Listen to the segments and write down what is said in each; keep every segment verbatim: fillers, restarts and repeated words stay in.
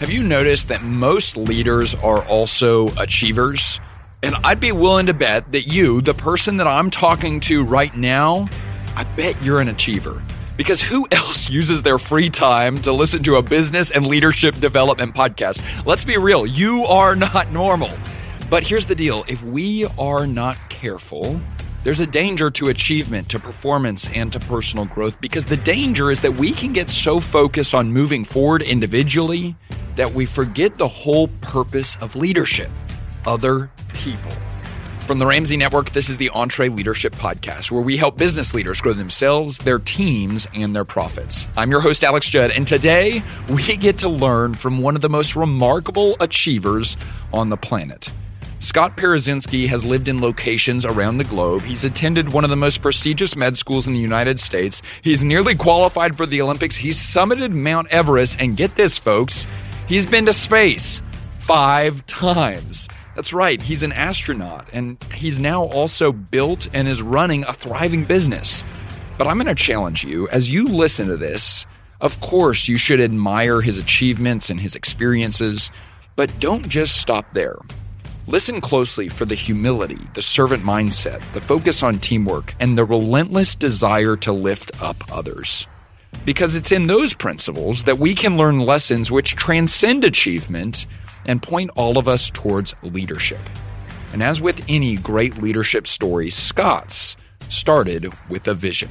Have you noticed that most leaders are also achievers? And I'd be willing to bet that you, the person that I'm talking to right now, I bet you're an achiever. Because who else uses their free time to listen to a business and leadership development podcast? Let's be real, you are not normal. But here's the deal. If we are not careful, there's a danger to achievement, to performance, and to personal growth, because the danger is that we can get so focused on moving forward individually that we forget the whole purpose of leadership, other people. From the Ramsey Network, this is the EntreLeadership Podcast, where we help business leaders grow themselves, their teams, and their profits. I'm your host, Alex Judd, and today we get to learn from one of the most remarkable achievers on the planet. Scott Parazynski has lived in locations around the globe. He's attended one of the most prestigious med schools in the United States. He's nearly qualified for the Olympics. He's summited Mount Everest, and get this, folks, he's been to space five times. That's right, he's an astronaut, and he's now also built and is running a thriving business. But I'm going to challenge you, as you listen to this, of course you should admire his achievements and his experiences, but don't just stop there. Listen closely for the humility, the servant mindset, the focus on teamwork, and the relentless desire to lift up others. Because it's in those principles that we can learn lessons which transcend achievement and point all of us towards leadership. And as with any great leadership story, Scott's started with a vision.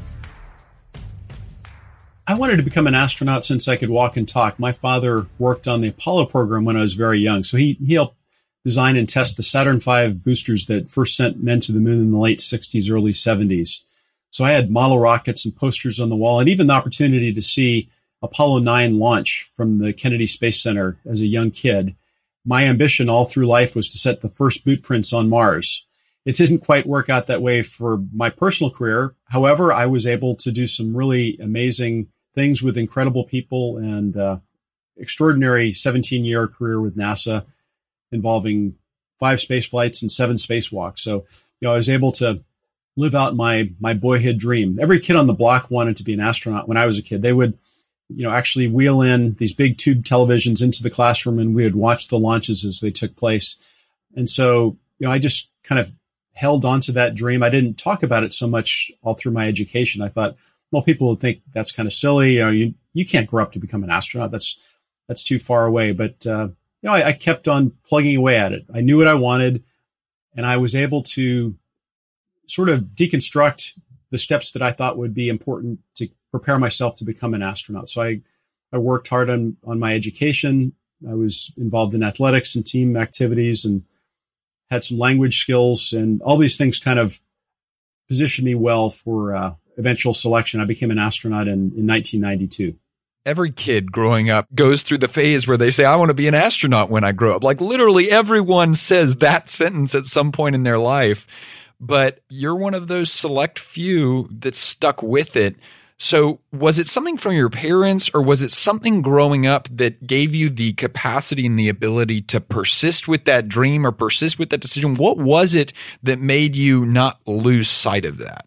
I wanted to become an astronaut since I could walk and talk. My father worked on the Apollo program when I was very young, so he, he helped design and test the Saturn five boosters that first sent men to the moon in the late sixties, early seventies. So I had model rockets and posters on the wall, and even the opportunity to see Apollo nine launch from the Kennedy Space Center as a young kid. My ambition all through life was to set the first boot prints on Mars. It didn't quite work out that way for my personal career. However, I was able to do some really amazing things with incredible people and uh, extraordinary seventeen-year career with NASA involving five space flights and seven spacewalks. So, you know, I was able to live out my my boyhood dream. Every kid on the block wanted to be an astronaut when I was a kid. They would you know, actually wheel in these big tube televisions into the classroom, and we would watch the launches as they took place. And so, you know, I just kind of held on to that dream. I didn't talk about it so much all through my education. I thought, well, people would think that's kind of silly. You know, you, you can't grow up to become an astronaut. That's, that's too far away. But, uh, you know, I, I kept on plugging away at it. I knew what I wanted, and I was able to sort of deconstruct the steps that I thought would be important to prepare myself to become an astronaut. So I, I worked hard on, on my education. I was involved in athletics and team activities and had some language skills, and all these things kind of positioned me well for uh, eventual selection. I became an astronaut in, in nineteen ninety-two. Every kid growing up goes through the phase where they say, I want to be an astronaut when I grow up. Like literally everyone says that sentence at some point in their life, but you're one of those select few that stuck with it. So was it something from your parents, or was it something growing up that gave you the capacity and the ability to persist with that dream or persist with that decision? What was it that made you not lose sight of that?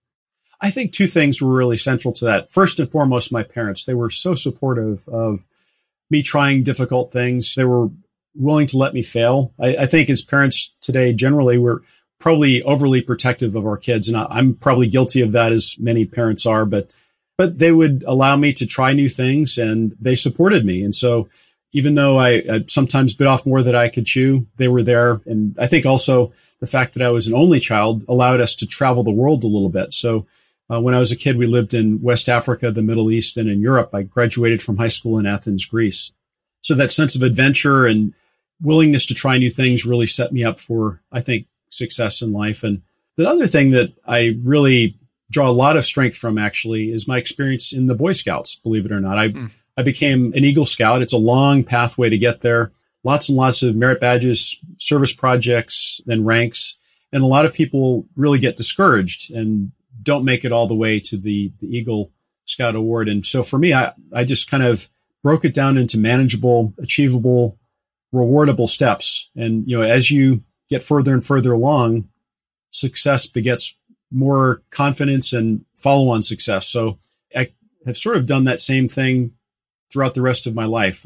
I think two things were really central to that. First and foremost, my parents. They were so supportive of me trying difficult things. They were willing to let me fail. I, I think as parents today, generally, we're probably overly protective of our kids. And I, I'm probably guilty of that, as many parents are, but, but they would allow me to try new things, and they supported me. And so even though I, I sometimes bit off more than I could chew, they were there. And I think also the fact that I was an only child allowed us to travel the world a little bit. So uh, when I was a kid, we lived in West Africa, the Middle East, and in Europe. I graduated from high school in Athens, Greece. So that sense of adventure and willingness to try new things really set me up for, I think, success in life. And the other thing that I really draw a lot of strength from, actually, is my experience in the Boy Scouts, believe it or not. I, mm. I became an Eagle Scout. It's a long pathway to get there. Lots and lots of merit badges, service projects, and ranks. And a lot of people really get discouraged and don't make it all the way to the, the Eagle Scout Award. And so for me, I, I just kind of broke it down into manageable, achievable, rewardable steps. And, you know, as you get further and further along, success begets more confidence and follow-on success. So I have sort of done that same thing throughout the rest of my life. I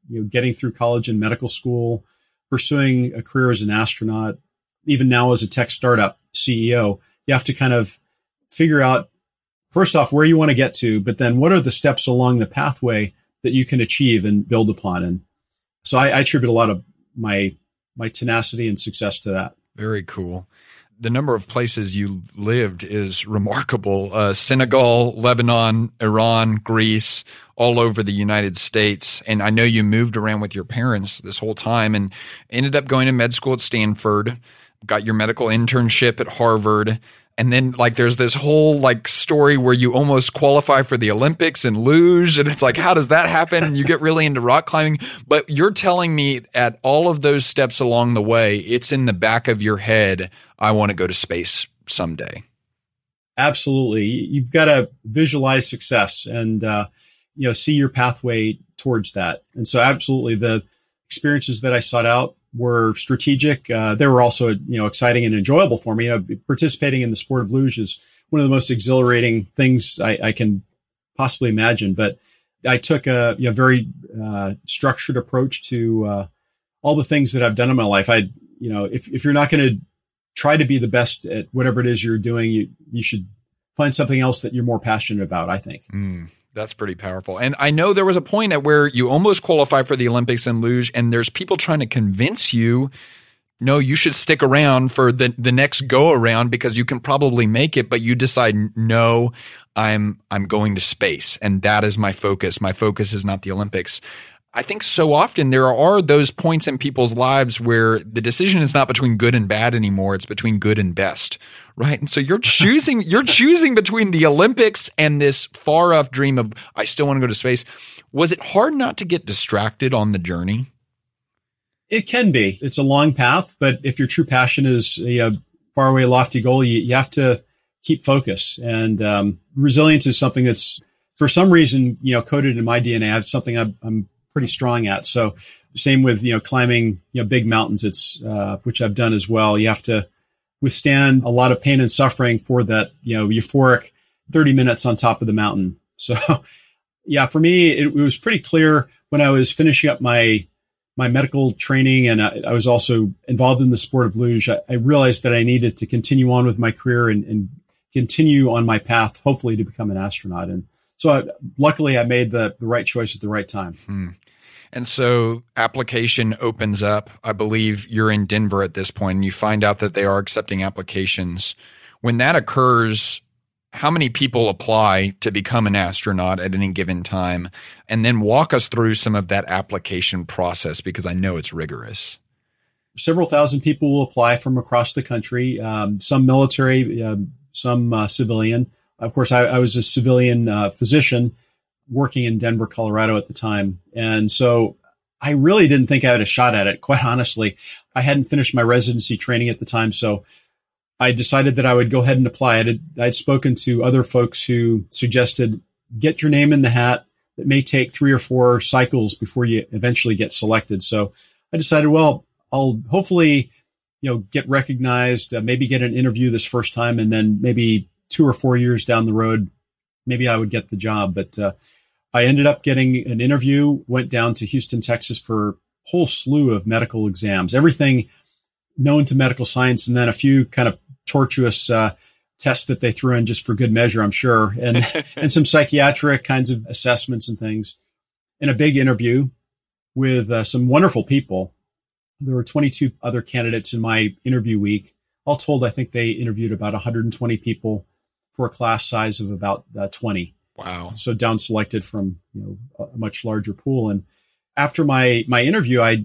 you know, getting through college and medical school, pursuing a career as an astronaut, even now as a tech startup C E O, you have to kind of figure out, first off, where you want to get to, but then what are the steps along the pathway that you can achieve and build upon. And so I, I attribute a lot of my my tenacity and success to that. Very cool. The number of places you lived is remarkable. Uh, Senegal, Lebanon, Iran, Greece, all over the United States. And I know you moved around with your parents this whole time and ended up going to med school at Stanford, got your medical internship at Harvard. And then like there's this whole like story where you almost qualify for the Olympics in luge. And it's like, how does that happen? And you get really into rock climbing. But you're telling me at all of those steps along the way, it's in the back of your head, I want to go to space someday. Absolutely. You've got to visualize success and, uh, you know, see your pathway towards that. And so absolutely the experiences that I sought out were strategic. Uh, they were also, you know, exciting and enjoyable for me. You know, participating in the sport of luge is one of the most exhilarating things I, I can possibly imagine. But I took a you know, very uh, structured approach to uh, all the things that I've done in my life. I, you know, if if you're not going to try to be the best at whatever it is you're doing, you you should find something else that you're more passionate about, I think. Mm. That's pretty powerful. And I know there was a point at where you almost qualified for the Olympics in luge, and there's people trying to convince you, no, you should stick around for the, the next go around because you can probably make it, but you decide, no, I'm I'm going to space, and that is my focus. My focus is not the Olympics. I think so often there are those points in people's lives where the decision is not between good and bad anymore. It's between good and best, right? And so you're choosing, you're choosing between the Olympics and this far off dream of, I still want to go to space. Was it hard not to get distracted on the journey? It can be. It's a long path, but if your true passion is a far away, lofty goal, you, you have to keep focus. And um, resilience is something that's, for some reason, you know, coded in my D N A. It's something I'm, I'm pretty strong at. So same with, you know, climbing, you know, big mountains, it's, uh, which I've done as well. You have to withstand a lot of pain and suffering for that, you know, euphoric thirty minutes on top of the mountain. So yeah, for me, it, it was pretty clear when I was finishing up my, my medical training and I, I was also involved in the sport of luge. I, I realized that I needed to continue on with my career and, and continue on my path, hopefully to become an astronaut. And so I, luckily I made the, the right choice at the right time. Hmm. And so application opens up. I believe you're in Denver at this point and you find out that they are accepting applications. When that occurs, how many people apply to become an astronaut at any given time? And then walk us through some of that application process because I know it's rigorous. Several thousand people will apply from across the country, um, some military, uh, some uh, civilian. Of course, I, I was a civilian uh, physician working in Denver, Colorado at the time. And so I really didn't think I had a shot at it. Quite honestly, I hadn't finished my residency training at the time. So I decided that I would go ahead and apply. I'd, I'd spoken to other folks who suggested get your name in the hat. It may take three or four cycles before you eventually get selected. So I decided, well, I'll hopefully, you know, get recognized, uh, maybe get an interview this first time, and then maybe two or four years down the road, maybe I would get the job. But uh, I ended up getting an interview, went down to Houston, Texas for a whole slew of medical exams, everything known to medical science, and then a few kind of tortuous uh, tests that they threw in just for good measure, I'm sure, and and some psychiatric kinds of assessments and things, and a big interview with uh, some wonderful people. There were twenty-two other candidates in my interview week. All told, I think they interviewed about one hundred twenty people for a class size of about uh, twenty. Wow. So down selected from, you know, a much larger pool. And after my, my interview, I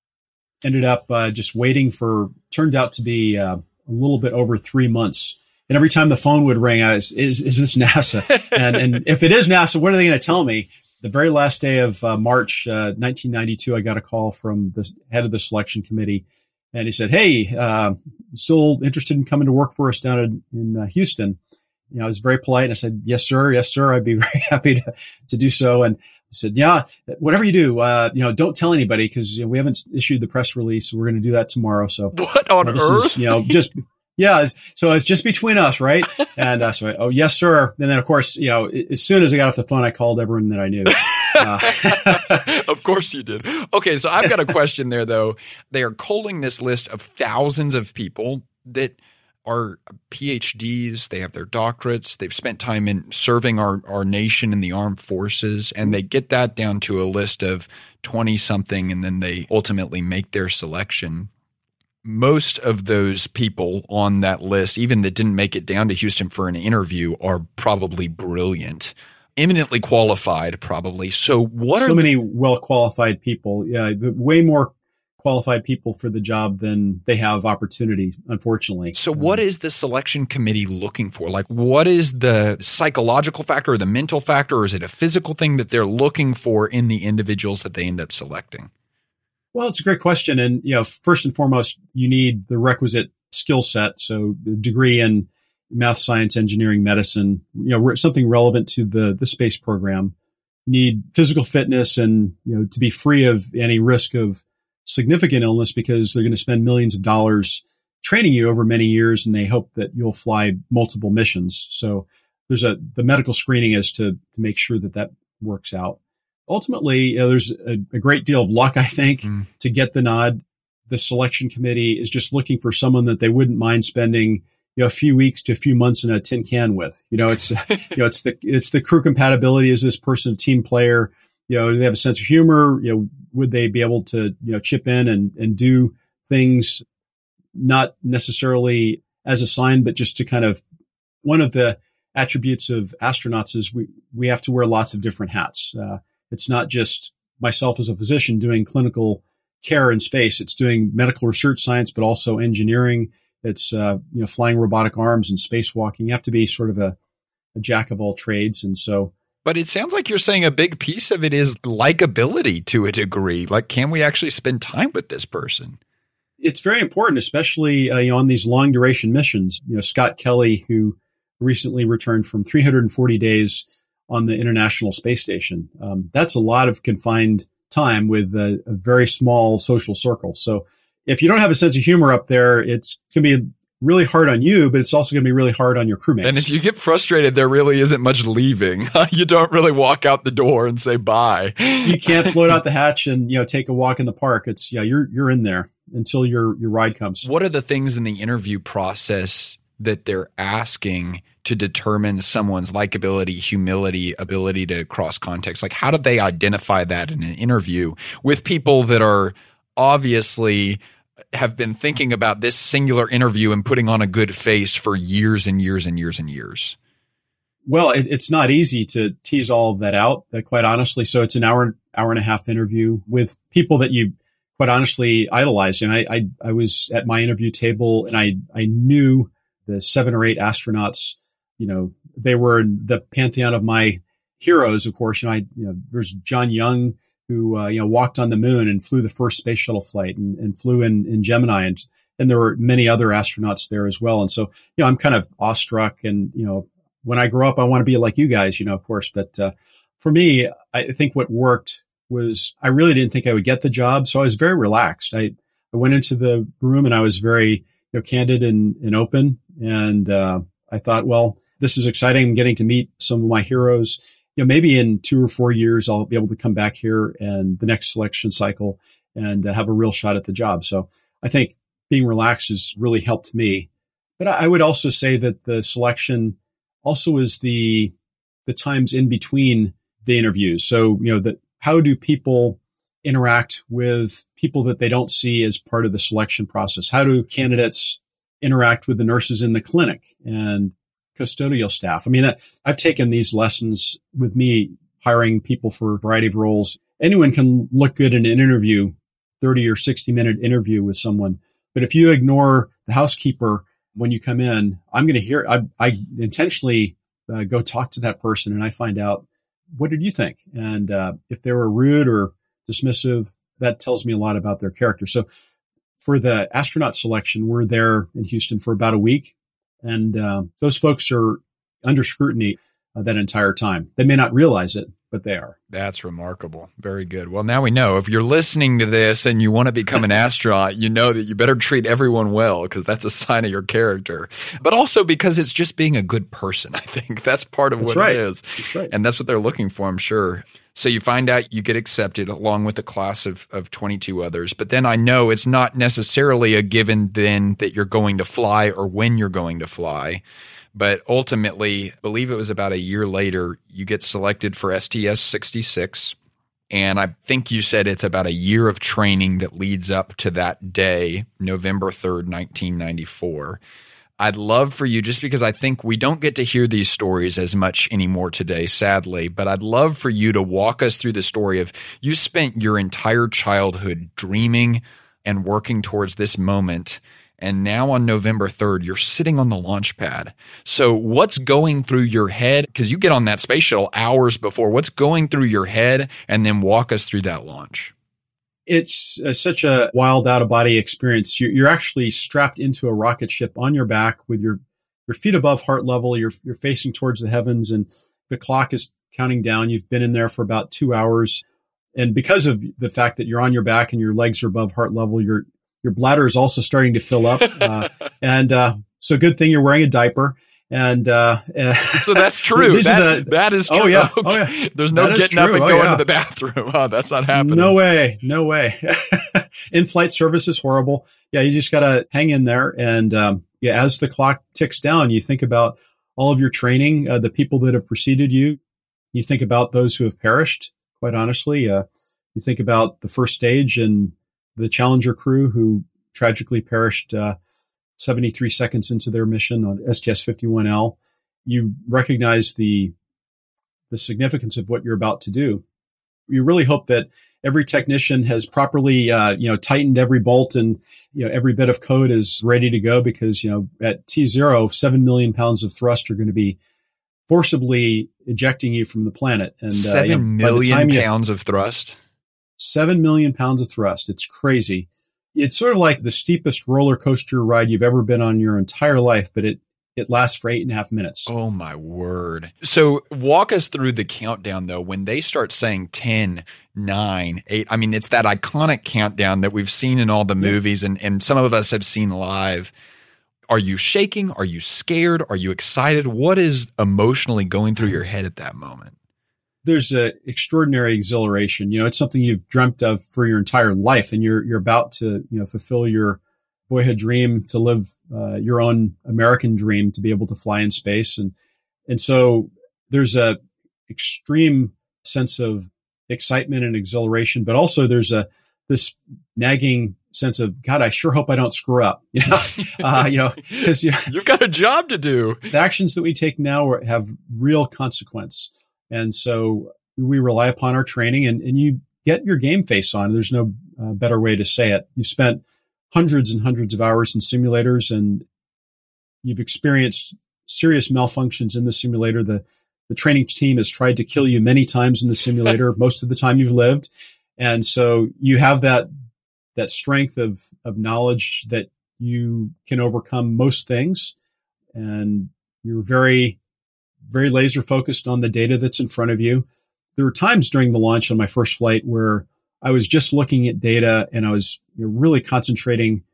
ended up uh, just waiting for, turned out to be uh, a little bit over three months. And every time the phone would ring, I was, is, is this NASA? and, and if it is NASA, what are they going to tell me? The very last day of uh, March, uh, nineteen ninety-two, I got a call from the head of the selection committee. And he said, hey, uh, still interested in coming to work for us down in, in uh, Houston? You know, I was very polite and I said, yes, sir. Yes, sir. I'd be very happy to, to do so. And he said, yeah, whatever you do, uh, you know, don't tell anybody because you know, we haven't issued the press release. We're going to do that tomorrow. So what on you know, this earth? Is, you know, just, yeah. So it's just between us. Right. And uh, so, I, oh, yes, sir. And then of course, you know, as soon as I got off the phone, I called everyone that I knew. Uh, of course you did. Okay, so I've got a question there, though. They are culling this list of thousands of people that are P H Ds. They have their doctorates. They've spent time in serving our, our nation in the armed forces, and they get that down to a list of twenty-something, and then they ultimately make their selection. Most of those people on that list, even that didn't make it down to Houston for an interview, are probably brilliant, eminently qualified, probably. So what so are so many well-qualified people? Yeah, way more qualified people for the job than they have opportunity, unfortunately. So what is the selection committee looking for? Like, what is the psychological factor or the mental factor, or is it a physical thing that they're looking for in the individuals that they end up selecting? Well, it's a great question. And, you know, first and foremost, you need the requisite skill set. So a degree in math, science, engineering, medicine, you know, something relevant to the, the space program. You need physical fitness and, you know, to be free of any risk of significant illness, because they're going to spend millions of dollars training you over many years, and they hope that you'll fly multiple missions. So there's a, the medical screening is to, to make sure that that works out. Ultimately, you know, there's a, a great deal of luck, I think, mm. to get the nod. The selection committee is just looking for someone that they wouldn't mind spending, you know, a few weeks to a few months in a tin can with. You know, it's, you know, it's the, it's the crew compatibility. Is this person a team player? You know, do they have a sense of humor? You know, would they be able to, you know, chip in and, and do things not necessarily as assigned, but just to kind of, one of the attributes of astronauts is we, we have to wear lots of different hats. Uh, it's not just myself as a physician doing clinical care in space. It's doing medical research science, but also engineering. It's, uh, you know, flying robotic arms and spacewalking. You have to be sort of a, a jack of all trades. And so, but it sounds like you're saying a big piece of it is likability to a degree. Like, can we actually spend time with this person? It's very important, especially uh, you know, on these long duration missions. You know, Scott Kelly, who recently returned from three hundred forty days on the International Space Station. Um, that's a lot of confined time with a, a very small social circle. So if you don't have a sense of humor up there, it's going to be really hard on you, but it's also going to be really hard on your crewmates. And if you get frustrated, there really isn't much leaving. You don't really walk out the door and say bye. You can't float out the hatch and, you know, take a walk in the park. It's, yeah, you're, you're in there until your, your ride comes. What are the things in the interview process that they're asking to determine someone's likability, humility, ability to cross context? Like, how do they identify that in an interview with people that are obviously have been thinking about this singular interview and putting on a good face for years and years and years and years? Well, it, it's not easy to tease all of that out, uh, quite honestly. So it's an hour, hour and a half interview with people that you quite honestly idolize. And I, I, I was at my interview table, and I, I knew the seven or eight astronauts. You know, they were in the pantheon of my heroes, of course. You know, I, you know, there's John Young, who, uh, you know, walked on the moon and flew the first space shuttle flight, and, and flew in, in Gemini. And, and there were many other astronauts there as well. And so, you know, I'm kind of awestruck. And, you know, when I grow up, I want to be like you guys, you know, of course. But, uh, for me, I think what worked was I really didn't think I would get the job. So I was very relaxed. I, I went into the room and I was very, you know, candid and, and open. And, uh, I thought, well, this is exciting. I'm getting to meet some of my heroes. You know, maybe in two or four years, I'll be able to come back here and the next selection cycle and uh, have a real shot at the job. So I think being relaxed has really helped me. But I would also say that the selection also is the, the times in between the interviews. So, you know, that how do people interact with people that they don't see as part of the selection process? How do candidates interact with the nurses in the clinic and custodial staff? I mean, I've taken these lessons with me hiring people for a variety of roles. Anyone can look good in an interview, thirty or sixty minute interview with someone. But if you ignore the housekeeper when you come in, I'm going to hear, I, I intentionally uh, go talk to that person and I find out, what did you think? And uh, if they were rude or dismissive, that tells me a lot about their character. So for the astronaut selection, we're there in Houston for about a week. And uh, those folks are under scrutiny uh, that entire time. They may not realize it, but they are. That's remarkable. Very good. Well, now we know if you're listening to this and you want to become an astronaut, you know that you better treat everyone well because that's a sign of your character. But also because it's just being a good person. I think that's part of that's what right. it is. That's right. And that's what they're looking for, I'm sure. So you find out you get accepted along with a class of, of twenty-two others. But then I know it's not necessarily a given then that you're going to fly or when you're going to fly. But ultimately, I believe it was about a year later, you get selected for S T S sixty-six. And I think you said it's about a year of training that leads up to that day, November third, nineteen ninety-four. I'd love for you, just because I think we don't get to hear these stories as much anymore today, sadly, but I'd love for you to walk us through the story of you spent your entire childhood dreaming and working towards this moment. And now on November third, you're sitting on the launch pad. So what's going through your head? Because you get on that space shuttle hours before. What's going through your head? And then walk us through that launch. It's uh, such a wild out-of-body experience. You're, you're actually strapped into a rocket ship on your back with your, your feet above heart level. You're, you're facing towards the heavens, and the clock is counting down. You've been in there for about two hours. And because of the fact that you're on your back and your legs are above heart level, your your bladder is also starting to fill up. Uh, and uh, so good thing you're wearing a diaper. And uh, so that's true. That, the, that is true. Oh yeah. Okay. Oh yeah. There's no getting up and oh, going yeah. to the bathroom. Oh, that's not happening. No way. No way. In-flight service is horrible. Yeah, you just got to hang in there. And um, yeah, as the clock ticks down, you think about all of your training, uh, the people that have preceded you. You think about those who have perished. Quite honestly, uh, you think about the first stage and the Challenger crew who tragically perished uh, seventy-three seconds into their mission on S T S fifty-one L. You recognize the the significance of what you're about to do. You really hope that every technician has properly, uh, you know, tightened every bolt and, you know, every bit of code is ready to go because, you know, at T zero, seven million pounds of thrust are going to be forcibly ejecting you from the planet. And seven uh, you know, million pounds you, of thrust. Seven million pounds of thrust. It's crazy. It's sort of like the steepest roller coaster ride you've ever been on in your entire life, but it, it lasts for eight and a half minutes. Oh my word. So walk us through the countdown though. When they start saying ten, nine, eight, I mean, it's that iconic countdown that we've seen in all the movies and, and some of us have seen live. Are you shaking? Are you scared? Are you excited? What is emotionally going through your head at that moment? There's an extraordinary exhilaration. You know, it's something you've dreamt of for your entire life, and you're you're about to, you know, fulfill your boyhood dream to live uh, your own American dream to be able to fly in space, and and so there's a extreme sense of excitement and exhilaration, but also there's a this nagging sense of God. I sure hope I don't screw up. You know, uh, you know, because you know, you've got a job to do. The actions that we take now are, have real consequence. And so we rely upon our training and, and you get your game face on. There's no uh, better way to say it. You've spent hundreds and hundreds of hours in simulators and you've experienced serious malfunctions in the simulator. The, the training team has tried to kill you many times in the simulator, most of the time you've lived. And so you have that, that strength of, of knowledge that you can overcome most things. And you're very, very laser focused on the data that's in front of you. There were times during the launch on my first flight where I was just looking at data and I was you know, really concentrating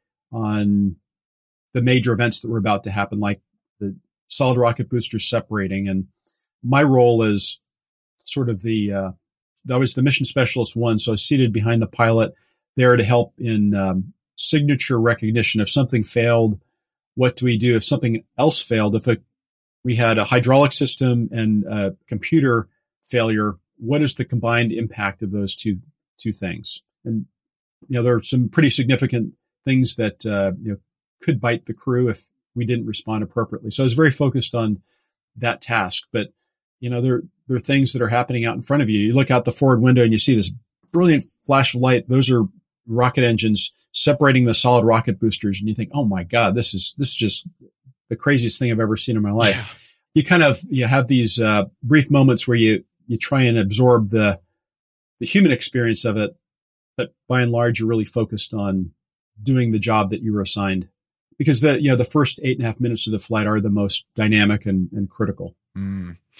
on the major events that were about to happen, like the solid rocket boosters separating. And my role as sort of the, uh, I was the mission specialist one. So I was seated behind the pilot there to help in um, signature recognition. If something failed, what do we do? If something else failed, if a we had a hydraulic system and a computer failure, what is the combined impact of those two two things? And you know, there are some pretty significant things that uh, you know could bite the crew if we didn't respond appropriately. So I was very focused on that task. But you know, there there are things that are happening out in front of you. You look out the forward window and you see this brilliant flash of light. Those are rocket engines separating the solid rocket boosters, and you think, "Oh my God, this is this is just the craziest thing I've ever seen in my life." Yeah. You kind of, you have these, uh, brief moments where you, you try and absorb the, the human experience of it. But by and large, you're really focused on doing the job that you were assigned because the, you know, the first eight and a half minutes of the flight are the most dynamic and, and critical. Mm.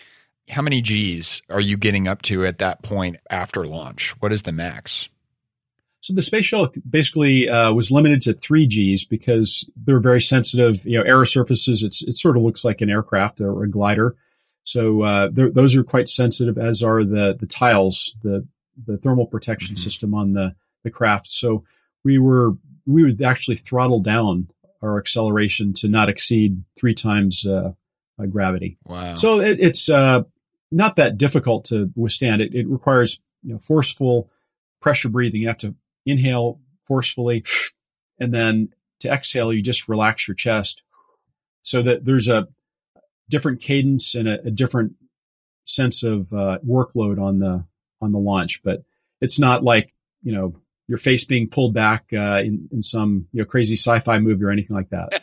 How many G's are you getting up to at that point after launch? What is the max? So the space shuttle basically uh, was limited to three G's because they're very sensitive. You know, air surfaces. It's it sort of looks like an aircraft or a glider. So uh, those are quite sensitive, as are the the tiles, the the thermal protection mm-hmm. system on the the craft. So we were we would actually throttle down our acceleration to not exceed three times uh, uh, gravity. Wow! So it, it's uh, not that difficult to withstand. It, it requires you know forceful pressure breathing. You have to inhale forcefully, and then to exhale, you just relax your chest, so that there's a different cadence and a, a different sense of uh, workload on the on the launch. But it's not like you know your face being pulled back uh, in in some you know crazy sci-fi movie or anything like that.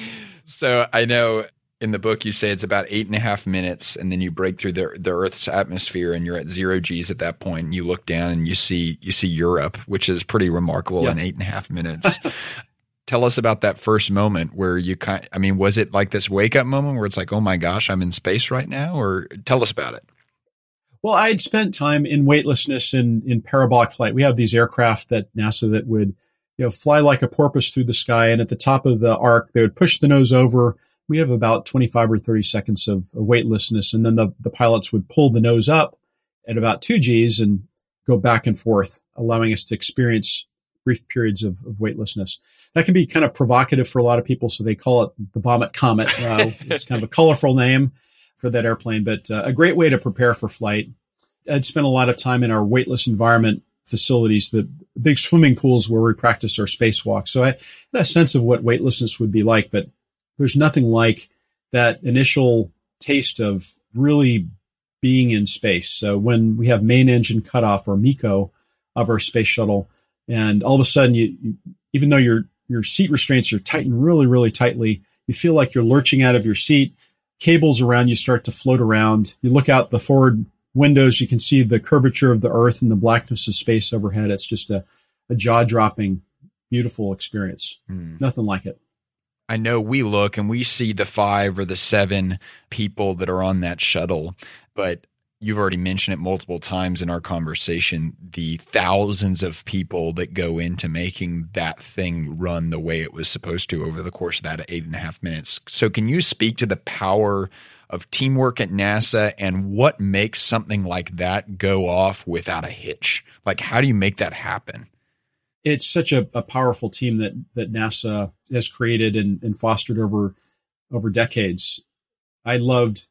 So I know in the book you say it's about eight and a half minutes, and then you break through the the Earth's atmosphere, and you're at zero G's at that point. And you look down and you see you see Europe, which is pretty remarkable yeah. in eight and a half minutes. Tell us about that first moment where you kind I mean, was it like this wake up moment where it's like, oh my gosh, I'm in space right now? Or tell us about it. Well, I had spent time in weightlessness in, in parabolic flight. We have these aircraft at NASA that would, you know, fly like a porpoise through the sky. And at the top of the arc, they would push the nose over. We have about twenty-five or thirty seconds of, of weightlessness. And then the, the pilots would pull the nose up at about two G's and go back and forth, allowing us to experience brief periods of, of weightlessness. That can be kind of provocative for a lot of people, so they call it the Vomit Comet. Uh, it's kind of a colorful name for that airplane, but uh, a great way to prepare for flight. I'd spent a lot of time in our weightless environment facilities, the big swimming pools where we practice our spacewalk. So I had a sense of what weightlessness would be like, but there's nothing like that initial taste of really being in space. So when we have main engine cutoff, or MECO, of our space shuttle, and all of a sudden, you, you even though your your seat restraints are tightened really, really tightly, you feel like you're lurching out of your seat. Cables around you start to float around. You look out the forward windows, you can see the curvature of the Earth and the blackness of space overhead. It's just a, a jaw-dropping, beautiful experience. Hmm. Nothing like it. I know we look and we see the five or the seven people that are on that shuttle, but you've already mentioned it multiple times in our conversation, the thousands of people that go into making that thing run the way it was supposed to over the course of that eight and a half minutes. So can you speak to the power of teamwork at NASA and what makes something like that go off without a hitch? Like, how do you make that happen? It's such a, a powerful team that, that NASA has created and, and fostered over, over decades. I loved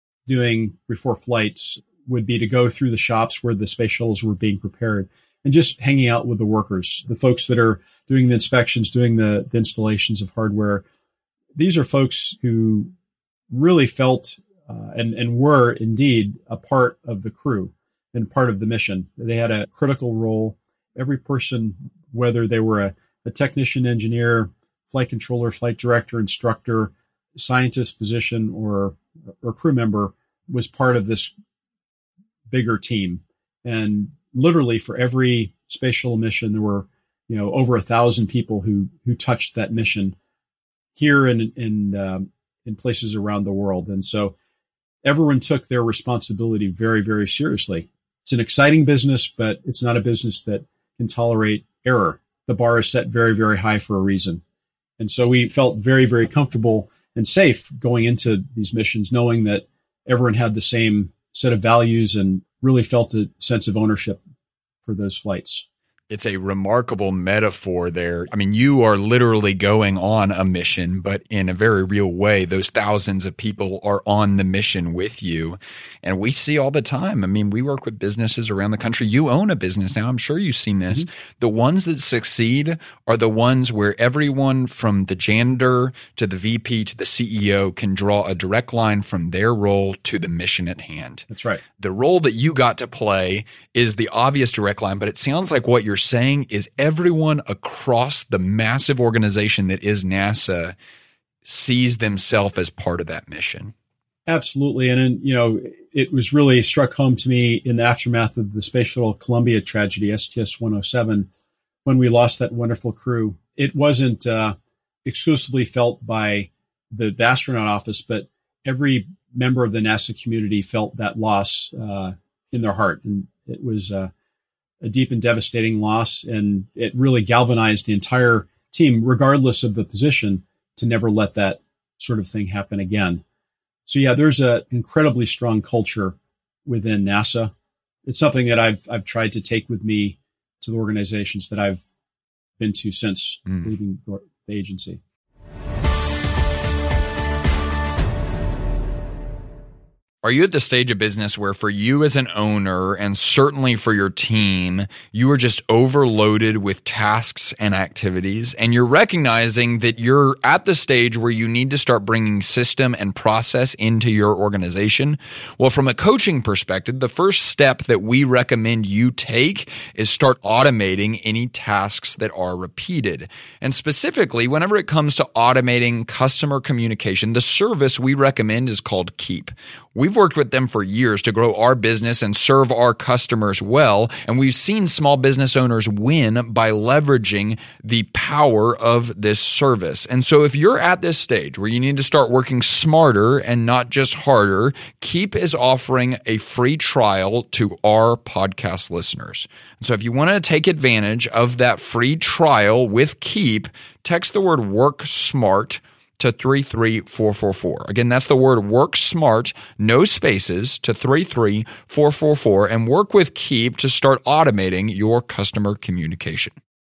doing before flights would be to go through the shops where the space shuttles were being prepared and just hanging out with the workers, the folks that are doing the inspections, doing the, the installations of hardware. These are folks who really felt uh, and, and were indeed a part of the crew and part of the mission. They had a critical role. Every person, whether they were a, a technician, engineer, flight controller, flight director, instructor, scientist, physician, or, or crew member, was part of this bigger team. And literally for every space shuttle mission, there were, you know, over a thousand people who, who touched that mission here and in, um, in places around the world. And so everyone took their responsibility very, very seriously. It's an exciting business, but it's not a business that can tolerate error. The bar is set very, very high for a reason. And so we felt very, very comfortable and safe going into these missions, knowing that everyone had the same set of values and really felt a sense of ownership for those flights. It's a remarkable metaphor there. I mean, you are literally going on a mission, but in a very real way, those thousands of people are on the mission with you. And we see all the time. I mean, we work with businesses around the country. You own a business now. I'm sure you've seen this. Mm-hmm. The ones that succeed are the ones where everyone from the janitor to the V P to the C E O can draw a direct line from their role to the mission at hand. That's right. The role that you got to play is the obvious direct line, but it sounds like what you're saying is everyone across the massive organization that is NASA sees themselves as part of that mission. Absolutely. And, and, you know, it was really struck home to me in the aftermath of the Space Shuttle Columbia tragedy, S T S one oh seven, when we lost that wonderful crew. It wasn't uh, exclusively felt by the, the astronaut office, but every member of the NASA community felt that loss uh, in their heart. And it was uh, a deep and devastating loss. And it really galvanized the entire team, regardless of the position, to never let that sort of thing happen again. So yeah, there's an incredibly strong culture within NASA. It's something that I've I've tried to take with me to the organizations that I've been to since mm. leaving the agency. Are you at the stage of business where for you as an owner and certainly for your team, you are just overloaded with tasks and activities, and you're recognizing that you're at the stage where you need to start bringing system and process into your organization? Well, from a coaching perspective, the first step that we recommend you take is start automating any tasks that are repeated. And specifically, whenever it comes to automating customer communication, the service we recommend is called Keep. We've worked with them for years to grow our business and serve our customers well, and we've seen small business owners win by leveraging the power of this service. And so if you're at this stage where you need to start working smarter and not just harder, Keep is offering a free trial to our podcast listeners. And so if you want to take advantage of that free trial with Keep, text the word Work Smart to three three four four four. Again, that's the word Work Smart, no spaces, to three three four four four, and work with Keep to start automating your customer communication.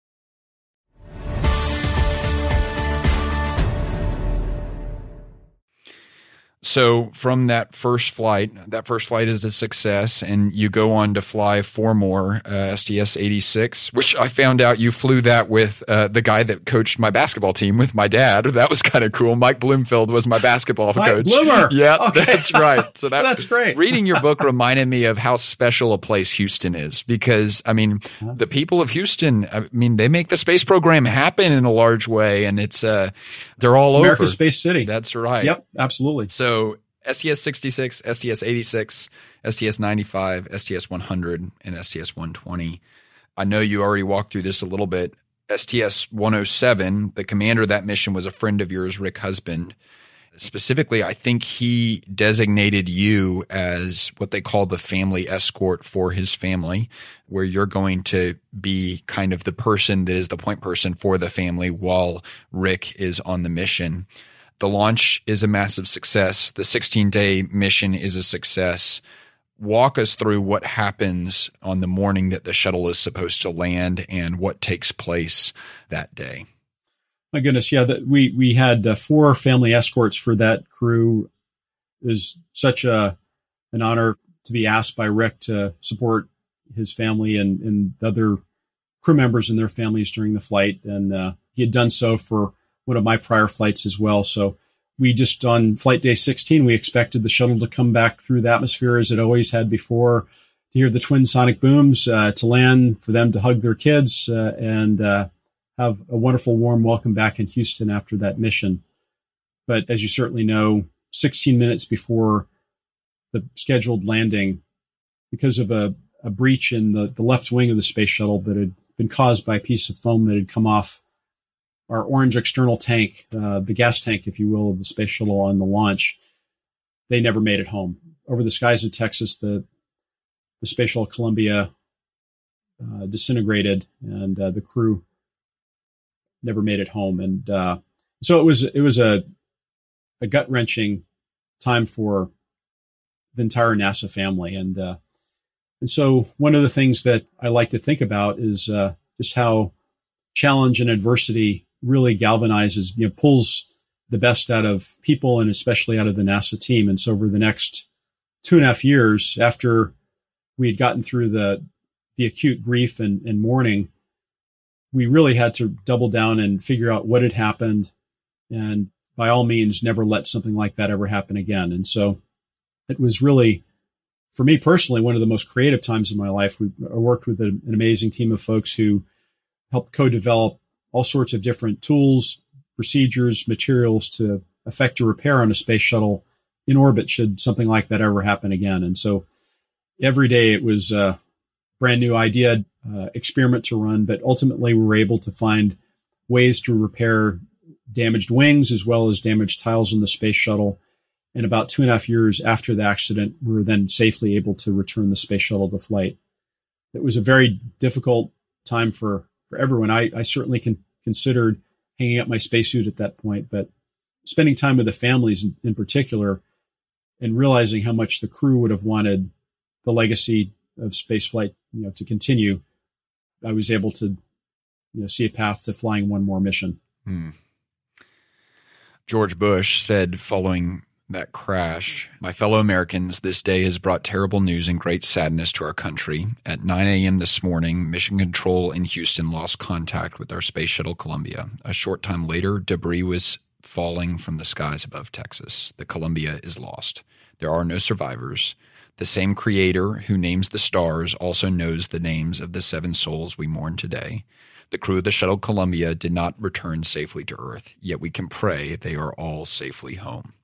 So from that first flight, that first flight is a success, and you go on to fly four more, uh, S T S eighty-six, which I found out you flew that with uh, the guy that coached my basketball team with my dad. That was kind of cool. Mike Bloomfield was my basketball Mike coach. Bloomer. Yeah, okay. That's right. So that, that's great. Reading your book reminded me of how special a place Houston is, because, I mean, huh? the people of Houston, I mean, they make the space program happen in a large way, and it's uh, they're all America's over. America's Space City. That's right. Yep, absolutely. So So S T S sixty-six, S T S eighty-six, S T S ninety-five, S T S one hundred, and S T S one twenty. I know you already walked through this a little bit. S T S one oh seven, the commander of that mission was a friend of yours, Rick Husband. Specifically, I think he designated you as what they call the family escort for his family, where you're going to be kind of the person that is the point person for the family while Rick is on the mission. The launch is a massive success. The sixteen-day mission is a success. Walk us through what happens on the morning that the shuttle is supposed to land and what takes place that day. My goodness, yeah, that we we had uh, four family escorts for that crew. It was such a an honor to be asked by Rick to support his family and, and the other crew members and their families during the flight, and uh, he had done so for one of my prior flights as well. So we just, on flight day sixteen, we expected the shuttle to come back through the atmosphere as it always had before, to hear the twin sonic booms, uh, to land, for them to hug their kids, uh, and uh, have a wonderful, warm welcome back in Houston after that mission. But as you certainly know, sixteen minutes before the scheduled landing, because of a, a breach in the, the left wing of the space shuttle that had been caused by a piece of foam that had come off our orange external tank, uh, the gas tank, if you will, of the space shuttle on the launch, they never made it home. Over the skies of Texas, the the space shuttle Columbia uh, disintegrated, and uh, the crew never made it home. And uh, so it was it was a a gut wrenching time for the entire NASA family. And uh, and so one of the things that I like to think about is uh, just how challenge and adversity really galvanizes, you know, pulls the best out of people and especially out of the NASA team. And so over the next two and a half years, after we had gotten through the the acute grief and, and mourning, we really had to double down and figure out what had happened, and by all means, never let something like that ever happen again. And so it was really, for me personally, one of the most creative times in my life. We I worked with an, an amazing team of folks who helped co-develop all sorts of different tools, procedures, materials to effect a repair on a space shuttle in orbit should something like that ever happen again. And so every day it was a brand new idea, uh, experiment to run, but ultimately we were able to find ways to repair damaged wings as well as damaged tiles on the space shuttle. And about two and a half years after the accident, we were then safely able to return the space shuttle to flight. It was a very difficult time for, for everyone. I, I certainly can, considered hanging up my spacesuit at that point, but spending time with the families in, in particular and realizing how much the crew would have wanted the legacy of spaceflight, you know, to continue, I was able to, you know, see a path to flying one more mission. Hmm. George Bush said following that crash, "My fellow Americans, this day has brought terrible news and great sadness to our country. At nine a.m. this morning, Mission Control in Houston lost contact with our Space Shuttle Columbia. A short time later, debris was falling from the skies above Texas. The Columbia is lost. There are no survivors. The same creator who names the stars also knows the names of the seven souls we mourn today. The crew of the shuttle Columbia did not return safely to Earth, yet we can pray they are all safely home."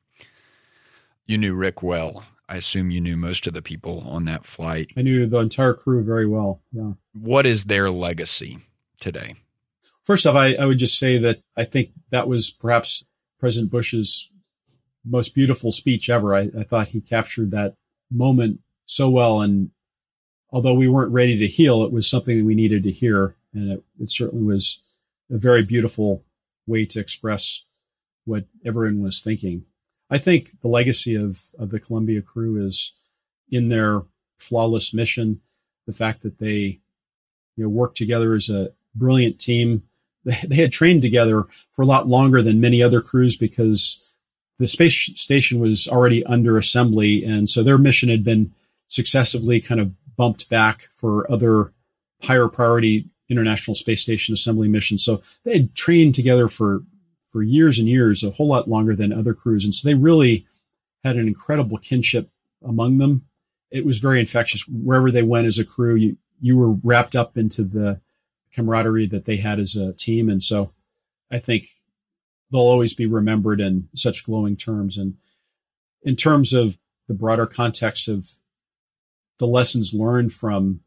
You knew Rick well. I assume you knew most of the people on that flight. I knew the entire crew very well. Yeah. What is their legacy today? First off, I, I would just say that I think that was perhaps President Bush's most beautiful speech ever. I, I thought he captured that moment so well. And although we weren't ready to heal, it was something that we needed to hear. And it, it certainly was a very beautiful way to express what everyone was thinking. I think the legacy of, of the Columbia crew is in their flawless mission, the fact that they, you know, worked together as a brilliant team. They, they had trained together for a lot longer than many other crews because the space station was already under assembly. And so their mission had been successively kind of bumped back for other higher priority International Space Station assembly missions. So they had trained together for for years and years, a whole lot longer than other crews. And so they really had an incredible kinship among them. It was very infectious. Wherever they went as a crew, you, you were wrapped up into the camaraderie that they had as a team. And so I think they'll always be remembered in such glowing terms. And in terms of the broader context of the lessons learned from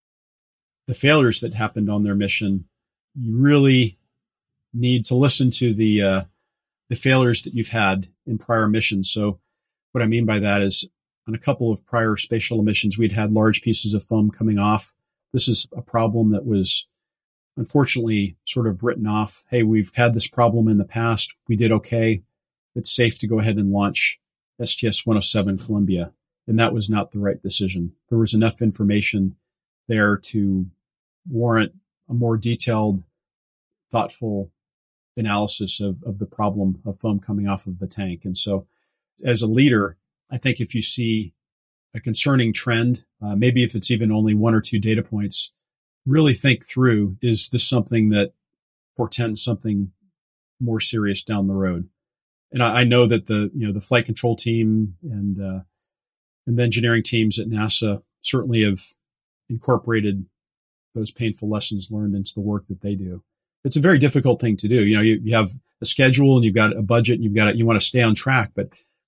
the failures that happened on their mission, you really need to listen to the uh, the failures that you've had in prior missions. So what I mean by that is on a couple of prior space shuttle missions, we'd had large pieces of foam coming off. This is a problem that was unfortunately sort of written off. Hey, we've had this problem in the past. We did okay. It's safe to go ahead and launch S T S one oh seven Columbia. And that was not the right decision. There was enough information there to warrant a more detailed, thoughtful analysis of, of the problem of foam coming off of the tank. And so as a leader, I think if you see a concerning trend, uh, maybe if it's even only one or two data points, really think through, is this something that portends something more serious down the road? And I, I know that the, you know, the flight control team and, uh, and the engineering teams at NASA certainly have incorporated those painful lessons learned into the work that they do. It's a very difficult thing to do. You know, you, you have a schedule and you've got a budget and you've got to, you want to stay on track. But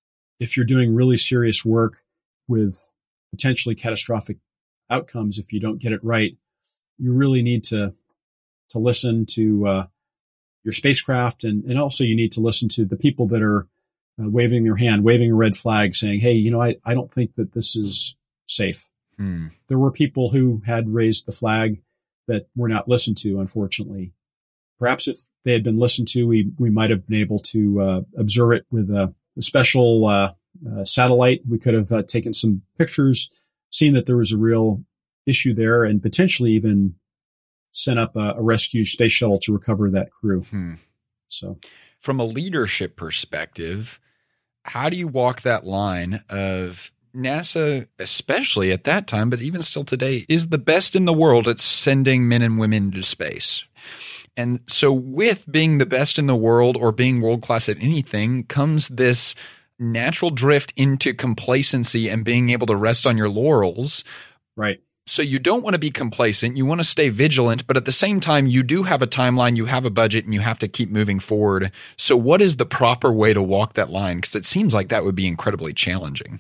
if you're doing really serious work with potentially catastrophic outcomes, if you don't get it right, you really need to, to listen to, uh, your spacecraft. And, and also you need to listen to the people that are uh, waving their hand, waving a red flag saying, hey, you know, I, I don't think that this is safe. Hmm. There were people who had raised the flag that were not listened to, unfortunately. Perhaps if they had been listened to, we, we might have been able to uh, observe it with a, a special uh, uh, satellite. We could have uh, taken some pictures, seen that there was a real issue there, and potentially even sent up a, a rescue space shuttle to recover that crew. Hmm. So, from a leadership perspective, how do you walk that line of NASA, especially at that time, but even still today, is the best in the world at sending men and women into space? And so with being the best in the world or being world-class at anything comes this natural drift into complacency and being able to rest on your laurels. Right. So you don't want to be complacent. You want to stay vigilant, but at the same time, you do have a timeline, you have a budget, and you have to keep moving forward. So what is the proper way to walk that line? Because it seems like that would be incredibly challenging.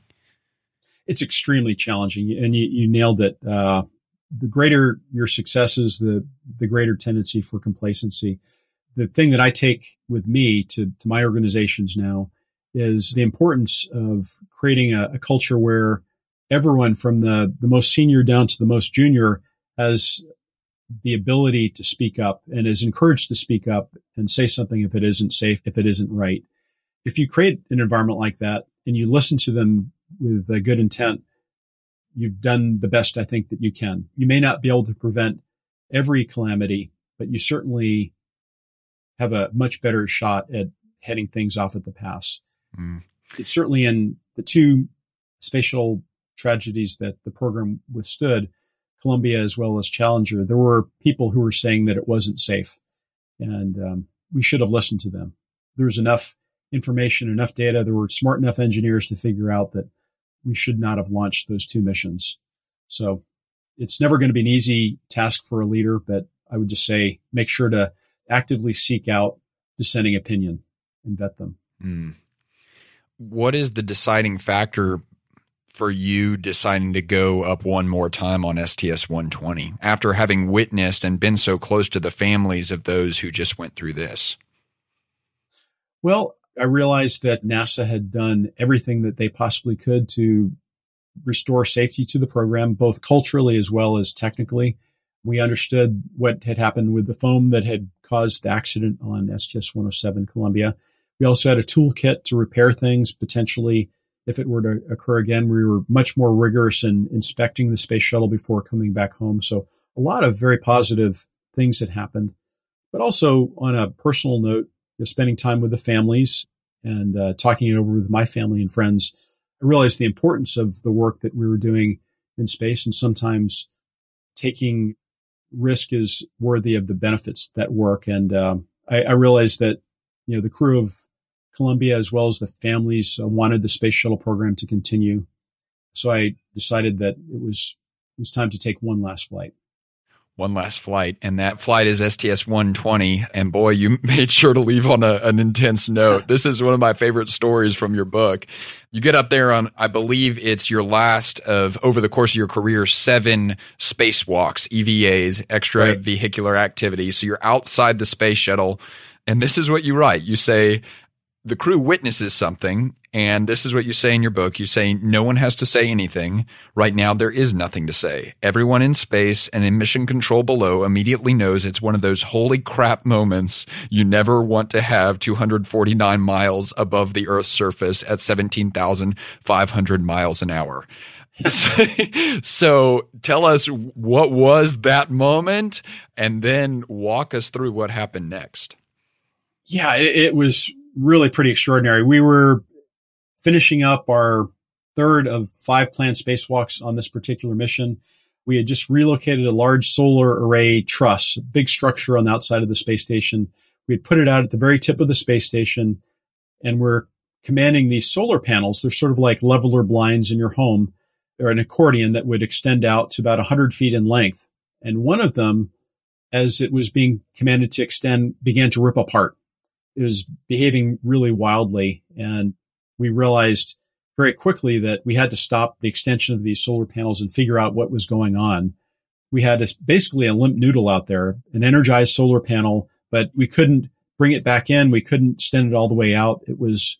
It's extremely challenging, and you, you nailed it. Uh, the greater your successes, the the greater tendency for complacency. The thing that I take with me to, to my organizations now is the importance of creating a, a culture where everyone from the, the most senior down to the most junior has the ability to speak up and is encouraged to speak up and say something if it isn't safe, if it isn't right. If you create an environment like that and you listen to them with a good intent, you've done the best I think that you can. You may not be able to prevent every calamity, but you certainly have a much better shot at heading things off at the pass. Mm. It's certainly in the two space shuttle tragedies that the program withstood, Columbia as well as Challenger, there were people who were saying that it wasn't safe, and um, we should have listened to them. There was enough information, enough data. There were smart enough engineers to figure out that we should not have launched those two missions. So it's never going to be an easy task for a leader, but I would just say make sure to actively seek out dissenting opinion and vet them. Mm. What is the deciding factor for you deciding to go up one more time on S T S one twenty after having witnessed and been so close to the families of those who just went through this? Well, I realized that NASA had done everything that they possibly could to restore safety to the program, both culturally as well as technically. We understood what had happened with the foam that had caused the accident on S T S one oh seven Columbia. We also had a toolkit to repair things potentially if it were to occur again. We were much more rigorous in inspecting the space shuttle before coming back home. So a lot of very positive things had happened. But also on a personal note, spending time with the families and uh, talking it over with my family and friends, I realized the importance of the work that we were doing in space, and sometimes taking risk is worthy of the benefits of that work. And um, I, I realized that, you know, the crew of Columbia as well as the families uh, wanted the space shuttle program to continue. So I decided that it was it was time to take one last flight. One last flight, and that flight is S T S one twenty. And boy, you made sure to leave on a, an intense note. This is one of my favorite stories from your book. You get up there on, I believe it's your last of, over the course of your career, seven spacewalks, E V As, extravehicular right. activities. So you're outside the space shuttle, and this is what you write. You say, the crew witnesses something, and this is what you say in your book. You say, no one has to say anything. Right now, there is nothing to say. Everyone in space and in mission control below immediately knows it's one of those holy crap moments you never want to have two hundred forty-nine miles above the Earth's surface at seventeen thousand five hundred miles an hour. So tell us, what was that moment, and then walk us through what happened next. Yeah, it, it was really pretty extraordinary. We were finishing up our third of five planned spacewalks on this particular mission. We had just relocated a large solar array truss, a big structure on the outside of the space station. We had put it out at the very tip of the space station, and we're commanding these solar panels. They're sort of like leveler blinds in your home, or an accordion that would extend out to about one hundred feet in length. And one of them, as it was being commanded to extend, began to rip apart. It was behaving really wildly, and we realized very quickly that we had to stop the extension of these solar panels and figure out what was going on. We had a, basically a limp noodle out there, an energized solar panel, but we couldn't bring it back in. We couldn't extend it all the way out. It was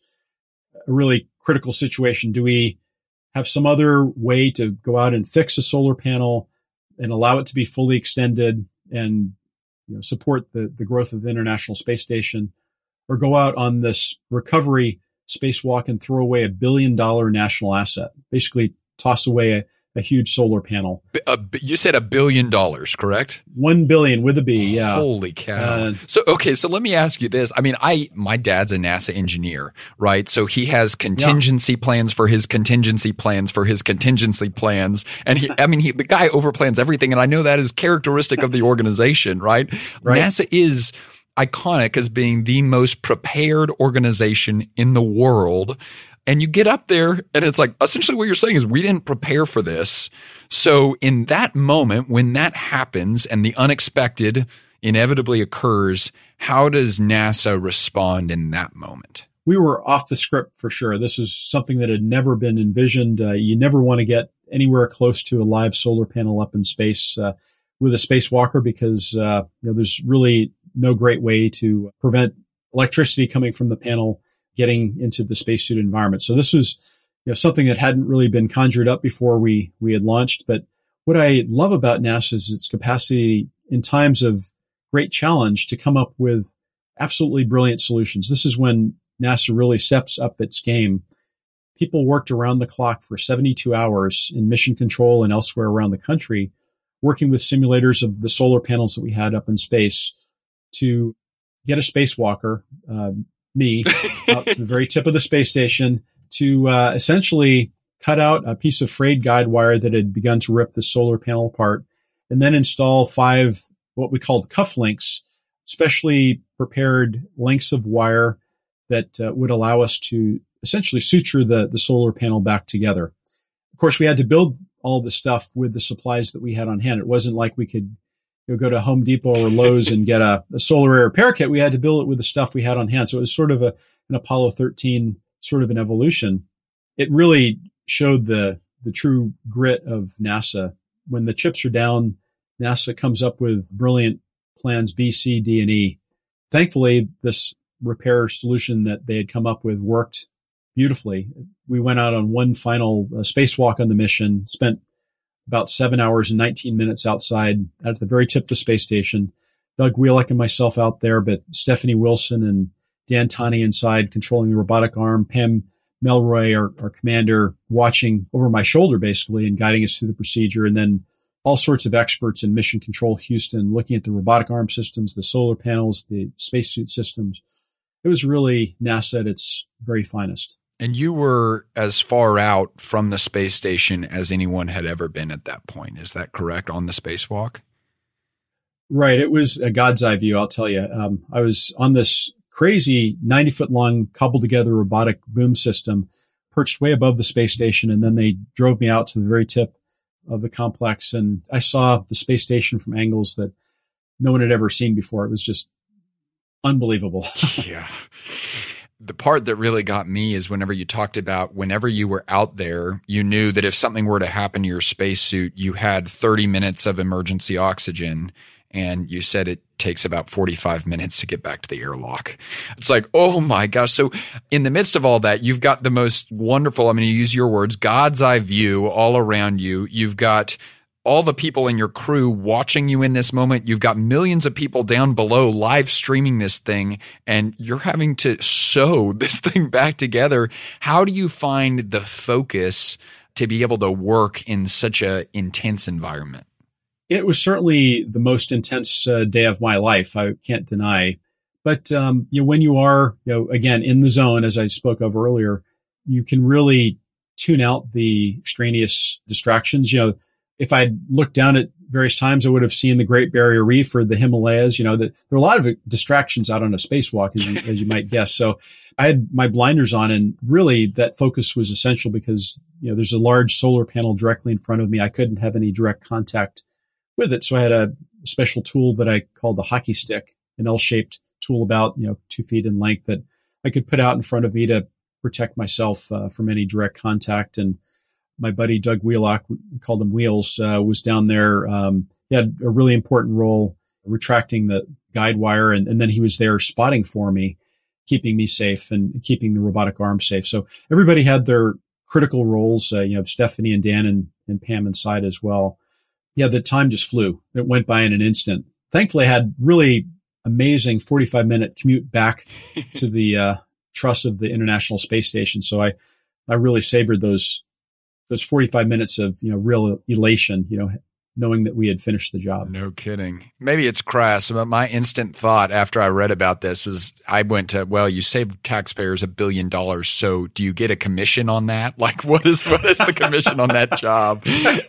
a really critical situation. Do we have some other way to go out and fix a solar panel and allow it to be fully extended and, you know, support the, the growth of the International Space Station, or go out on this recovery spacewalk and throw away a billion dollar national asset, basically toss away a, a huge solar panel? A, you said a billion dollars, correct? One billion with a B. Yeah. Holy cow. Uh, so, okay. So let me ask you this. I mean, I, my dad's a NASA engineer, right? So he has contingency yeah. plans for his contingency plans for his contingency plans. And he, I mean, he, the guy overplans everything. And I know that is characteristic of the organization, right? right? NASA is iconic as being the most prepared organization in the world. And you get up there and it's like, essentially what you're saying is we didn't prepare for this. So in that moment, when that happens and the unexpected inevitably occurs, how does NASA respond in that moment? We were off the script for sure. This is something that had never been envisioned. Uh, you never want to get anywhere close to a live solar panel up in space uh, with a spacewalker, because uh, you know, there's really no great way to prevent electricity coming from the panel getting into the spacesuit environment. So this was, you know, something that hadn't really been conjured up before we, we had launched. But what I love about NASA is its capacity in times of great challenge to come up with absolutely brilliant solutions. This is when NASA really steps up its game. People worked around the clock for seventy-two hours in mission control and elsewhere around the country, working with simulators of the solar panels that we had up in space to get a spacewalker, uh, me, out to the very tip of the space station to uh, essentially cut out a piece of frayed guide wire that had begun to rip the solar panel apart, and then install five what we called cufflinks, specially prepared lengths of wire that uh, would allow us to essentially suture the, the solar panel back together. Of course, we had to build all the stuff with the supplies that we had on hand. It wasn't like we could you know, go to Home Depot or Lowe's and get a, a solar air repair kit. We had to build it with the stuff we had on hand. So it was sort of a, an Apollo thirteen sort of an evolution. It really showed the, the true grit of NASA. When the chips are down, NASA comes up with brilliant plans B, C, D, and E. Thankfully, this repair solution that they had come up with worked beautifully. We went out on one final uh, spacewalk on the mission, spent about seven hours and nineteen minutes outside at the very tip of the space station. Doug Wheelock and myself out there, but Stephanie Wilson and Dan Tani inside controlling the robotic arm, Pam Melroy, our, our commander, watching over my shoulder basically and guiding us through the procedure. And then all sorts of experts in Mission Control Houston looking at the robotic arm systems, the solar panels, the spacesuit systems. It was really NASA at its very finest. And you were as far out from the space station as anyone had ever been at that point. Is that correct, on the spacewalk? Right. It was a God's eye view, I'll tell you. Um, I was on this crazy ninety-foot long cobbled together robotic boom system perched way above the space station. And then they drove me out to the very tip of the complex. And I saw the space station from angles that no one had ever seen before. It was just unbelievable. Yeah. The part that really got me is whenever you talked about whenever you were out there, you knew that if something were to happen to your spacesuit, you had thirty minutes of emergency oxygen. And you said it takes about forty-five minutes to get back to the airlock. It's like, oh my gosh. So in the midst of all that, you've got the most wonderful, I'm going to use your words, God's eye view all around you. You've got all the people in your crew watching you in this moment. You've got millions of people down below live streaming this thing, and you're having to sew this thing back together. How do you find the focus to be able to work in such an intense environment? It was certainly the most intense uh, day of my life. I can't deny. But, um, you know, when you are, you know, again, in the zone, as I spoke of earlier, you can really tune out the extraneous distractions. You know, if I'd looked down at various times, I would have seen the Great Barrier Reef or the Himalayas. You know, the, there are a lot of distractions out on a spacewalk, as you, as you might guess. So I had my blinders on, and really that focus was essential because, you know, there's a large solar panel directly in front of me. I couldn't have any direct contact with it. So I had a special tool that I called the hockey stick, an L-shaped tool about, you know, two feet in length that I could put out in front of me to protect myself uh, from any direct contact. And my buddy Doug Wheelock, we called him Wheels, uh, was down there. Um, he had a really important role retracting the guide wire, and, and then he was there spotting for me, keeping me safe and keeping the robotic arm safe. So everybody had their critical roles. Uh, you have Stephanie and Dan and, and Pam inside as well. Yeah, the time just flew. It went by in an instant. Thankfully, I had really amazing forty-five minute commute back to the uh, truss of the International Space Station. So I, I really savored those those forty-five minutes of, you know, real elation, you know, knowing that we had finished the job. No kidding. Maybe it's crass, but my instant thought after I read about this was I went to, well, you saved taxpayers a billion dollars. So do you get a commission on that? Like, what is, what is the commission on that job?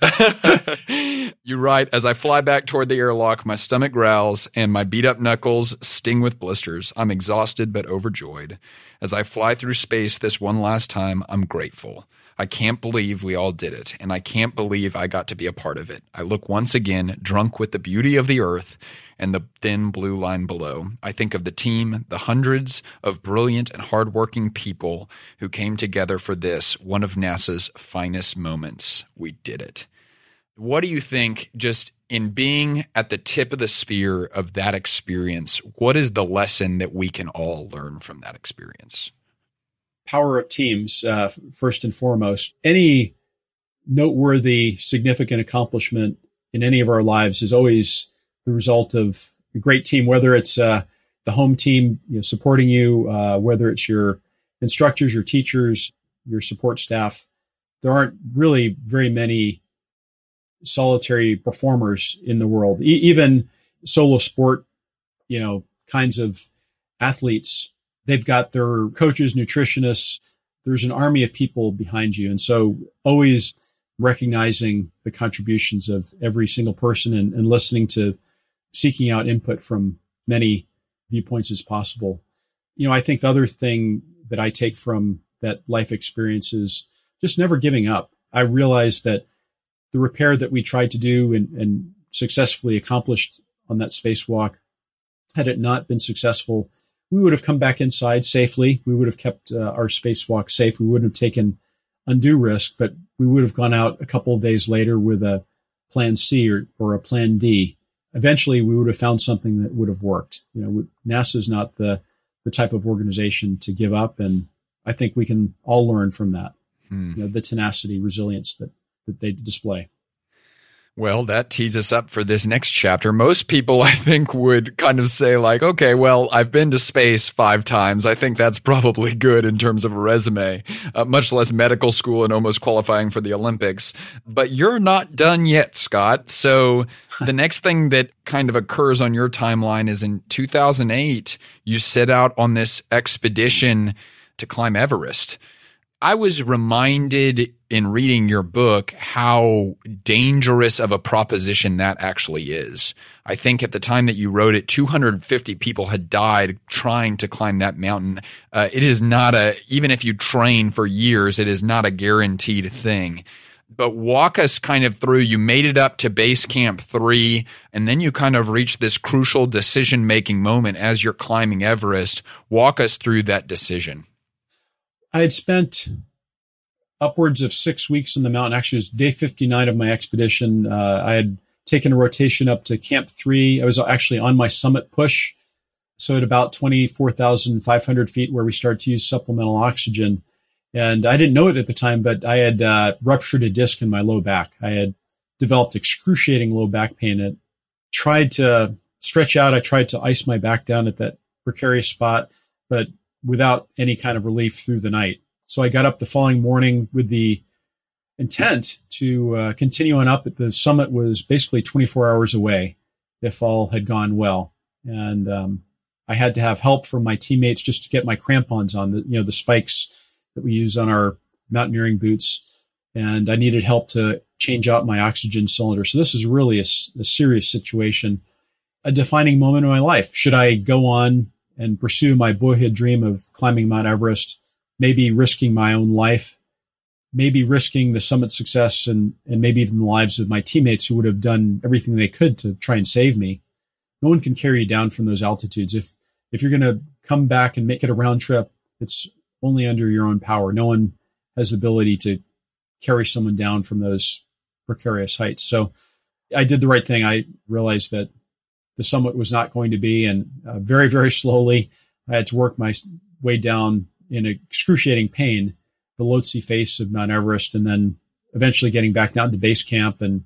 You write, as I fly back toward the airlock, my stomach growls and my beat up knuckles sting with blisters. I'm exhausted but overjoyed. As I fly through space this one last time, I'm grateful. I can't believe we all did it, and I can't believe I got to be a part of it. I look once again, drunk with the beauty of the earth and the thin blue line below. I think of the team, the hundreds of brilliant and hardworking people who came together for this, one of NASA's finest moments. We did it. What do you think, just in being at the tip of the spear of that experience, what is the lesson that we can all learn from that experience? power of teams, uh, first and foremost. Any noteworthy, significant accomplishment in any of our lives is always the result of a great team, whether it's uh, the home team you know, supporting you, uh, whether it's your instructors, your teachers, your support staff. There aren't really very many solitary performers in the world. E- even solo sport, you know, kinds of athletes, they've got their coaches, nutritionists. There's an army of people behind you. And so always recognizing the contributions of every single person and, and listening to, seeking out input from many viewpoints as possible. You know, I think the other thing that I take from that life experience is just never giving up. I realized that the repair that we tried to do and, and successfully accomplished on that spacewalk, had it not been successful, we would have come back inside safely. We would have kept uh, our spacewalk safe. We wouldn't have taken undue risk, but we would have gone out a couple of days later with a plan C or, or a plan D. Eventually, we would have found something that would have worked. You know, NASA is not the the type of organization to give up, and I think we can all learn from that. Hmm. You know, the tenacity, resilience that that they display. Well, that tees us up for this next chapter. Most people, I think, would kind of say like, okay, well, I've been to space five times. I think that's probably good in terms of a resume, uh, much less medical school and almost qualifying for the Olympics. But you're not done yet, Scott. So the next thing that kind of occurs on your timeline is in two thousand eight, you set out on this expedition to climb Everest. I was reminded in reading your book how dangerous of a proposition that actually is. I think at the time that you wrote it, two hundred fifty people had died trying to climb that mountain. Uh, it is not a, even if you train for years, it is not a guaranteed thing. But walk us kind of through, you made it up to base camp three, and then you kind of reached this crucial decision-making moment as you're climbing Everest. Walk us through that decision. I had spent upwards of six weeks on the mountain. Actually, it was day fifty-nine of my expedition. Uh, I had taken a rotation up to Camp three. I was actually on my summit push. So at about twenty-four thousand five hundred feet where we started to use supplemental oxygen. And I didn't know it at the time, but I had uh, ruptured a disc in my low back. I had developed excruciating low back pain. I tried to stretch out. I tried to ice my back down at that precarious spot, but without any kind of relief through the night. So I got up the following morning with the intent to uh, continue on up. The summit was basically twenty-four hours away if all had gone well. And um, I had to have help from my teammates just to get my crampons on, the you know, the spikes that we use on our mountaineering boots. And I needed help to change out my oxygen cylinder. So this is really a, a serious situation, a defining moment in my life. Should I go on and pursue my boyhood dream of climbing Mount Everest, maybe risking my own life, maybe risking the summit success and, and maybe even the lives of my teammates who would have done everything they could to try and save me? No one can carry you down from those altitudes. If if you're going to come back and make it a round trip, it's only under your own power. No one has the ability to carry someone down from those precarious heights. So I did the right thing. I realized that the summit was not going to be, and uh, very, very slowly, I had to work my way down in excruciating pain, the Lhotse face of Mount Everest, and then eventually getting back down to base camp. And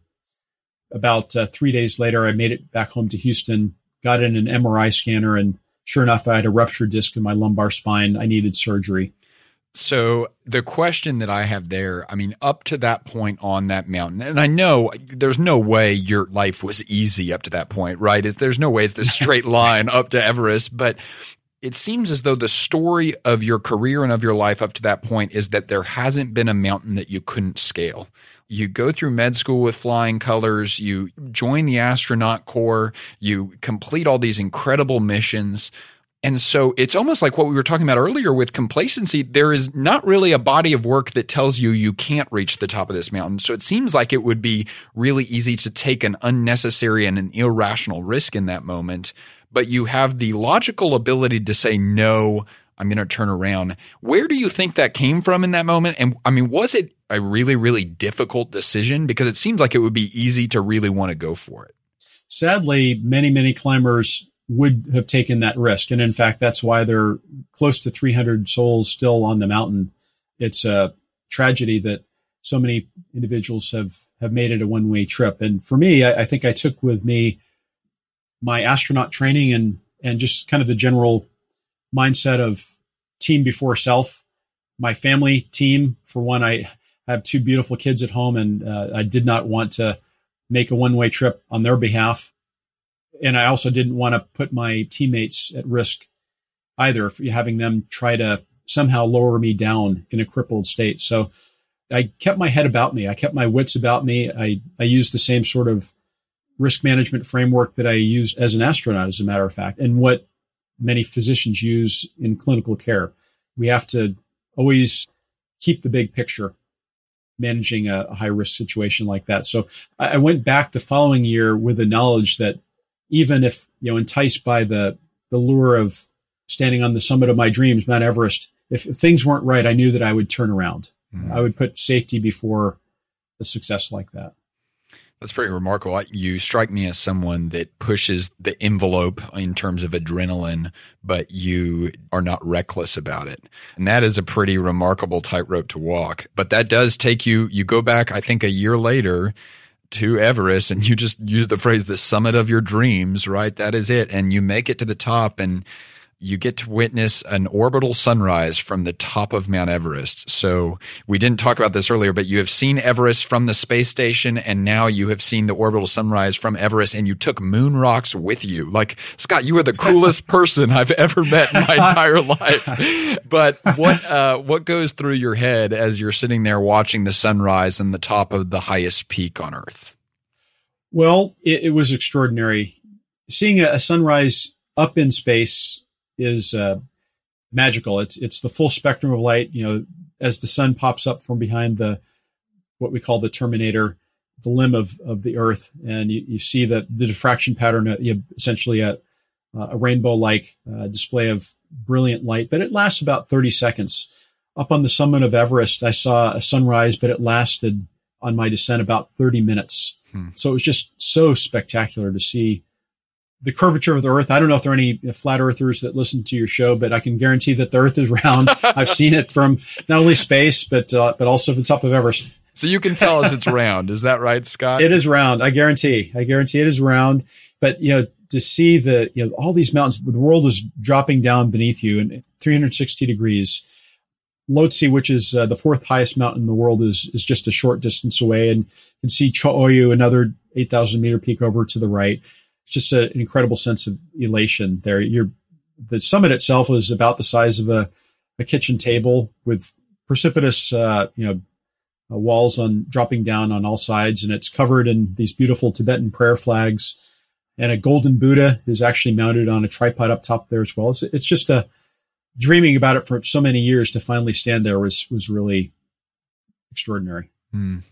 about uh, three days later, I made it back home to Houston, got in an M R I scanner, and sure enough, I had a ruptured disc in my lumbar spine. I needed surgery. So the question that I have there, I mean, up to that point on that mountain, and I know there's no way your life was easy up to that point, right? There's no way it's this straight line up to Everest, but it seems as though the story of your career and of your life up to that point is that there hasn't been a mountain that you couldn't scale. You go through med school with flying colors, you join the astronaut corps, you complete all these incredible missions. And so it's almost like what we were talking about earlier with complacency. There is not really a body of work that tells you you can't reach the top of this mountain. So it seems like it would be really easy to take an unnecessary and an irrational risk in that moment. But you have the logical ability to say, no, I'm going to turn around. Where do you think that came from in that moment? And I mean, was it a really, really difficult decision? Because it seems like it would be easy to really want to go for it. Sadly, many, many climbers would have taken that risk. And in fact, that's why there are close to three hundred souls still on the mountain. It's a tragedy that so many individuals have, have made it a one-way trip. And for me, I, I think I took with me my astronaut training and, and just kind of the general mindset of team before self. My family team, for one, I have two beautiful kids at home, and uh, I did not want to make a one-way trip on their behalf. And I also didn't want to put my teammates at risk either, for having them try to somehow lower me down in a crippled state. So I kept my head about me. I kept my wits about me. I, I used the same sort of risk management framework that I use as an astronaut, as a matter of fact, and what many physicians use in clinical care. We have to always keep the big picture, managing a, a high risk situation like that. So I, I went back the following year with the knowledge that even if, you know, enticed by the, the lure of standing on the summit of my dreams, Mount Everest, if, if things weren't right, I knew that I would turn around. Mm-hmm. I would put safety before a success like that. That's pretty remarkable. You strike me as someone that pushes the envelope in terms of adrenaline, but you are not reckless about it. And that is a pretty remarkable tightrope to walk. But that does take you, you go back, I think, a year later to Everest, and you just use the phrase, the summit of your dreams, right? That is it. And you make it to the top, and you get to witness an orbital sunrise from the top of Mount Everest. So we didn't talk about this earlier, but you have seen Everest from the space station, and now you have seen the orbital sunrise from Everest, and you took moon rocks with you. Like, Scott, you are the coolest person I've ever met in my entire life. But what uh, what goes through your head as you're sitting there watching the sunrise on the top of the highest peak on Earth? Well, it, it was extraordinary. Seeing a, a sunrise up in space is uh, magical. It's it's the full spectrum of light. You know, as the sun pops up from behind the what we call the terminator, the limb of, of the Earth, and you, you see the the diffraction pattern. Uh, you know, essentially a a rainbow-like uh, display of brilliant light, but it lasts about thirty seconds. Up on the summit of Everest, I saw a sunrise, but it lasted on my descent about thirty minutes. Hmm. So it was just so spectacular to see the curvature of the Earth. I don't know if there are any flat earthers that listen to your show, but I can guarantee that the Earth is round. I've seen it from not only space, but uh, but also from the top of Everest. So you can tell us it's round. Is that right, Scott? It is round. I guarantee. I guarantee it is round. But, you know, to see the, you know, all these mountains, the world is dropping down beneath you in three hundred sixty degrees. Lhotse, which is uh, the fourth highest mountain in the world, is is just a short distance away. And you can see Cho Oyu, another eight thousand meter peak over to the right. Just a, an incredible sense of elation there. You're, the summit itself is about the size of a, a kitchen table with precipitous, uh, you know, uh, walls on dropping down on all sides, and it's covered in these beautiful Tibetan prayer flags. And a golden Buddha is actually mounted on a tripod up top there as well. It's, it's just a dreaming about it for so many years to finally stand there was was really extraordinary. Mm.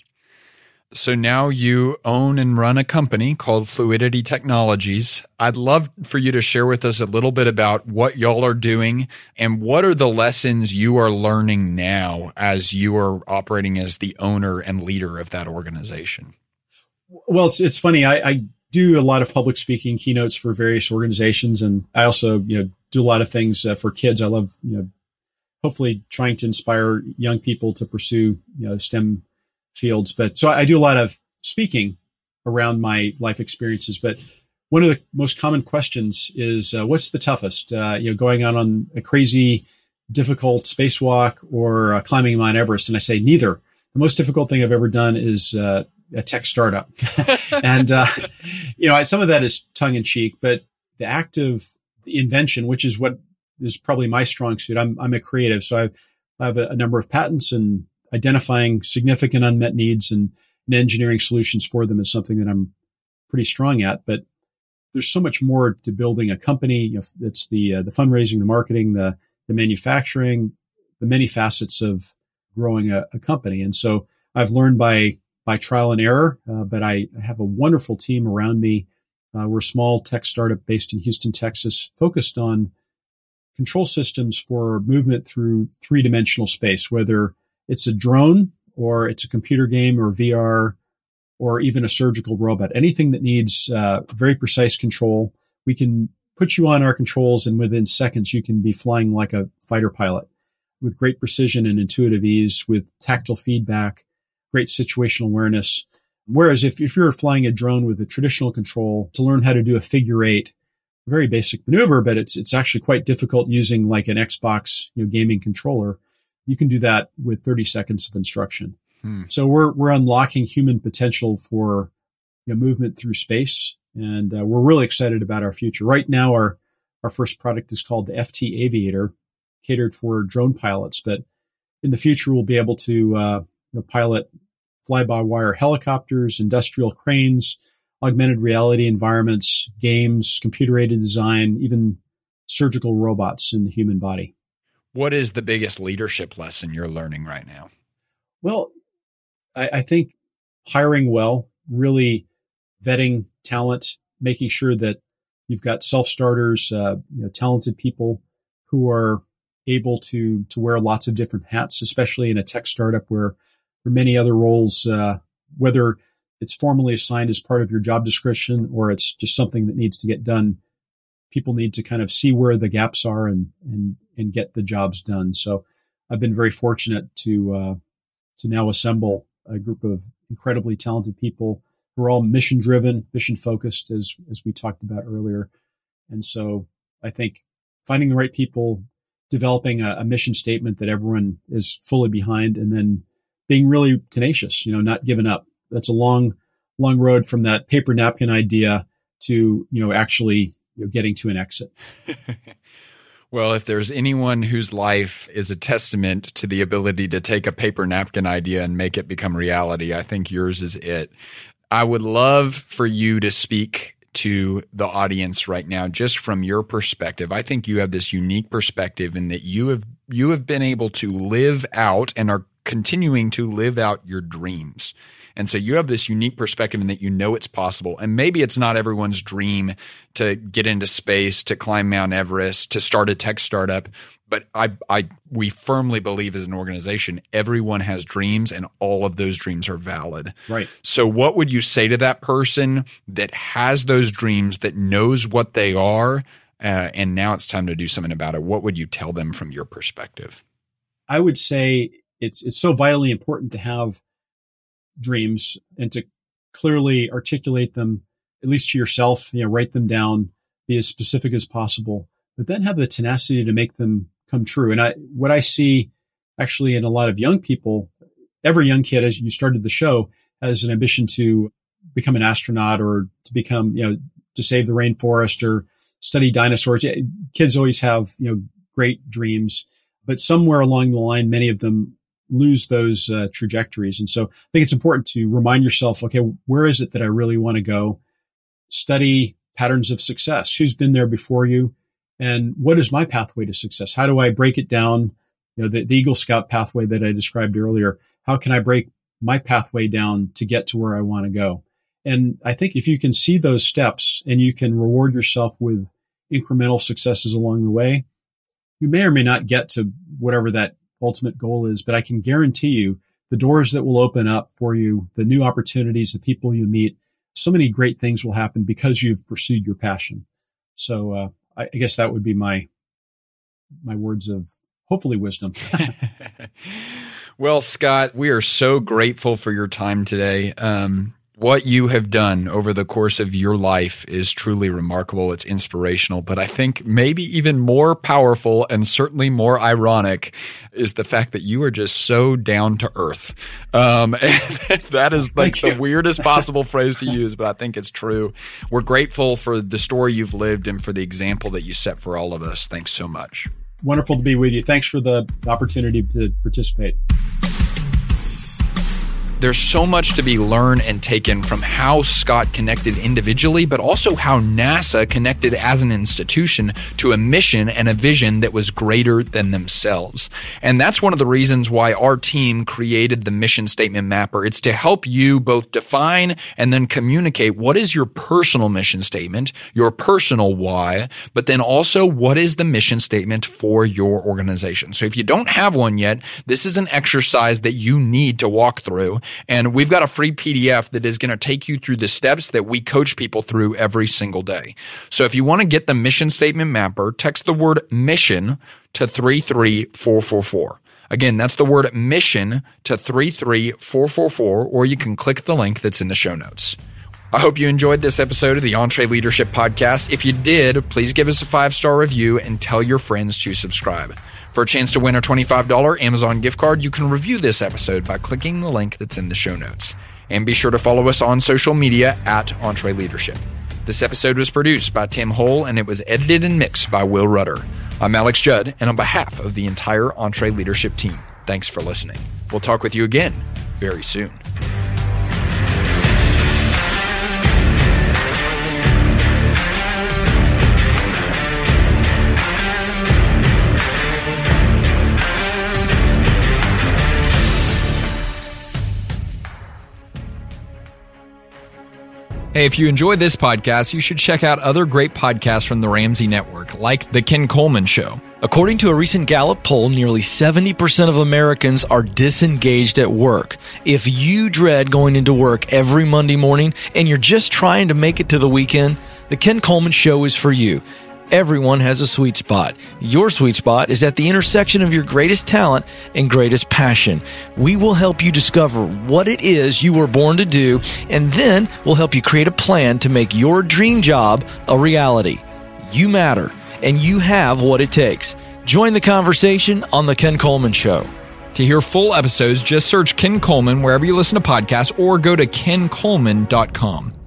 So now you own and run a company called Fluidity Technologies. I'd love for you to share with us a little bit about what y'all are doing and what are the lessons you are learning now as you are operating as the owner and leader of that organization. Well, it's it's funny. I, I do a lot of public speaking keynotes for various organizations, and I also, you know, do a lot of things uh, for kids. I love, you know, hopefully trying to inspire young people to pursue, you know, STEM fields. But so I do a lot of speaking around my life experiences. But one of the most common questions is, uh, what's the toughest, uh, you know, going out on a crazy, difficult spacewalk or uh, climbing Mount Everest? And I say neither. The most difficult thing I've ever done is uh, a tech startup. and, uh, you know, some of that is tongue in cheek, but the act of invention, which is what is probably my strong suit. I'm, I'm a creative. So I've, I have a, a number of patents, and identifying significant unmet needs and, and engineering solutions for them is something that I'm pretty strong at. But there's so much more to building a company. You know, it's the uh, the fundraising, the marketing, the the manufacturing, the many facets of growing a, a company. And so I've learned by by trial and error. Uh, but I have a wonderful team around me. Uh, we're a small tech startup based in Houston, Texas, focused on control systems for movement through three-dimensional space, whether it's a drone or it's a computer game or V R or even a surgical robot. Anything that needs uh, very precise control, we can put you on our controls, and within seconds, you can be flying like a fighter pilot with great precision and intuitive ease, with tactile feedback, great situational awareness. Whereas if, if you're flying a drone with a traditional control, to learn how to do a figure eight, very basic maneuver, but it's it's actually quite difficult using like an Xbox, you know, gaming controller. You can do that with thirty seconds of instruction. Hmm. So we're we're unlocking human potential for, you know, movement through space, and uh, we're really excited about our future. Right now, our our first product is called the F T Aviator, catered for drone pilots. But in the future, we'll be able to uh, you know, pilot fly-by-wire helicopters, industrial cranes, augmented reality environments, games, computer-aided design, even surgical robots in the human body. What is the biggest leadership lesson you're learning right now? Well, I, I think hiring well, really vetting talent, making sure that you've got self-starters, uh, you know, talented people who are able to to wear lots of different hats, especially in a tech startup where there are many other roles, uh, whether it's formally assigned as part of your job description or it's just something that needs to get done. People need to kind of see where the gaps are and and and get the jobs done. So I've been very fortunate to uh, to now assemble a group of incredibly talented people who are all mission driven, mission focused, as as we talked about earlier. And so I think finding the right people, developing a, a mission statement that everyone is fully behind, and then being really tenacious, you know, not giving up. That's a long, long road from that paper napkin idea to, you know, actually, you know, getting to an exit. Well, if there's anyone whose life is a testament to the ability to take a paper napkin idea and make it become reality, I think yours is it. I would love for you to speak to the audience right now, just from your perspective. I think you have this unique perspective in that you have you have been able to live out and are continuing to live out your dreams. And so you have this unique perspective in that you know it's possible. And maybe it's not everyone's dream to get into space, to climb Mount Everest, to start a tech startup. But I, I, we firmly believe as an organization, everyone has dreams and all of those dreams are valid. Right. So what would you say to that person that has those dreams, that knows what they are, uh, and now it's time to do something about it? What would you tell them from your perspective? I would say it's it's so vitally important to have dreams and to clearly articulate them, at least to yourself, you know, write them down, be as specific as possible, but then have the tenacity to make them come true. And I, what I see actually in a lot of young people, every young kid, as you started the show, has an ambition to become an astronaut or to become, you know, to save the rainforest or study dinosaurs. Kids always have, you know, great dreams, but somewhere along the line, many of them lose those uh, trajectories. And so I think it's important to remind yourself, okay, where is it that I really want to go? Study patterns of success. Who's been there before you? And what is my pathway to success? How do I break it down? You know, the, the Eagle Scout pathway that I described earlier. How can I break my pathway down to get to where I want to go? And I think if you can see those steps and you can reward yourself with incremental successes along the way, you may or may not get to whatever that ultimate goal is, but I can guarantee you the doors that will open up for you, the new opportunities, the people you meet, so many great things will happen because you've pursued your passion. So uh, I, I guess that would be my my words of hopefully wisdom. Well, Scott, we are so grateful for your time today. Um, what you have done over the course of your life is truly remarkable. It's inspirational, but I think maybe even more powerful and certainly more ironic is the fact that you are just so down to earth. Um, and that is like the weirdest possible phrase to use, but I think it's true. We're grateful for the story you've lived and for the example that you set for all of us. Thanks so much. Wonderful to be with you. Thanks for the opportunity to participate. There's so much to be learned and taken from how Scott connected individually, but also how NASA connected as an institution to a mission and a vision that was greater than themselves. And that's one of the reasons why our team created the Mission Statement Mapper. It's to help you both define and then communicate what is your personal mission statement, your personal why, but then also what is the mission statement for your organization. So if you don't have one yet, this is an exercise that you need to walk through. And we've got a free P D F that is going to take you through the steps that we coach people through every single day. So if you want to get the mission statement mapper, text the word mission to three three four four four. Again, that's the word mission to three three four four four, or you can click the link that's in the show notes. I hope you enjoyed this episode of the EntreLeadership Podcast. If you did, please give us a five-star review and tell your friends to subscribe. For a chance to win a twenty-five dollars Amazon gift card, you can review this episode by clicking the link that's in the show notes. And be sure to follow us on social media at EntreLeadership. This episode was produced by Tim Hull, and it was edited and mixed by Will Rudder. I'm Alex Judd, and on behalf of the entire EntreLeadership team, thanks for listening. We'll talk with you again very soon. Hey, if you enjoyed this podcast, you should check out other great podcasts from the Ramsey Network, like The Ken Coleman Show. According to a recent Gallup poll, nearly seventy percent of Americans are disengaged at work. If you dread going into work every Monday morning and you're just trying to make it to the weekend, The Ken Coleman Show is for you. Everyone has a sweet spot. Your sweet spot is at the intersection of your greatest talent and greatest passion. We will help you discover what it is you were born to do, and then we'll help you create a plan to make your dream job a reality. You matter, and you have what it takes. Join the conversation on The Ken Coleman Show. To hear full episodes, just search Ken Coleman wherever you listen to podcasts or go to ken coleman dot com.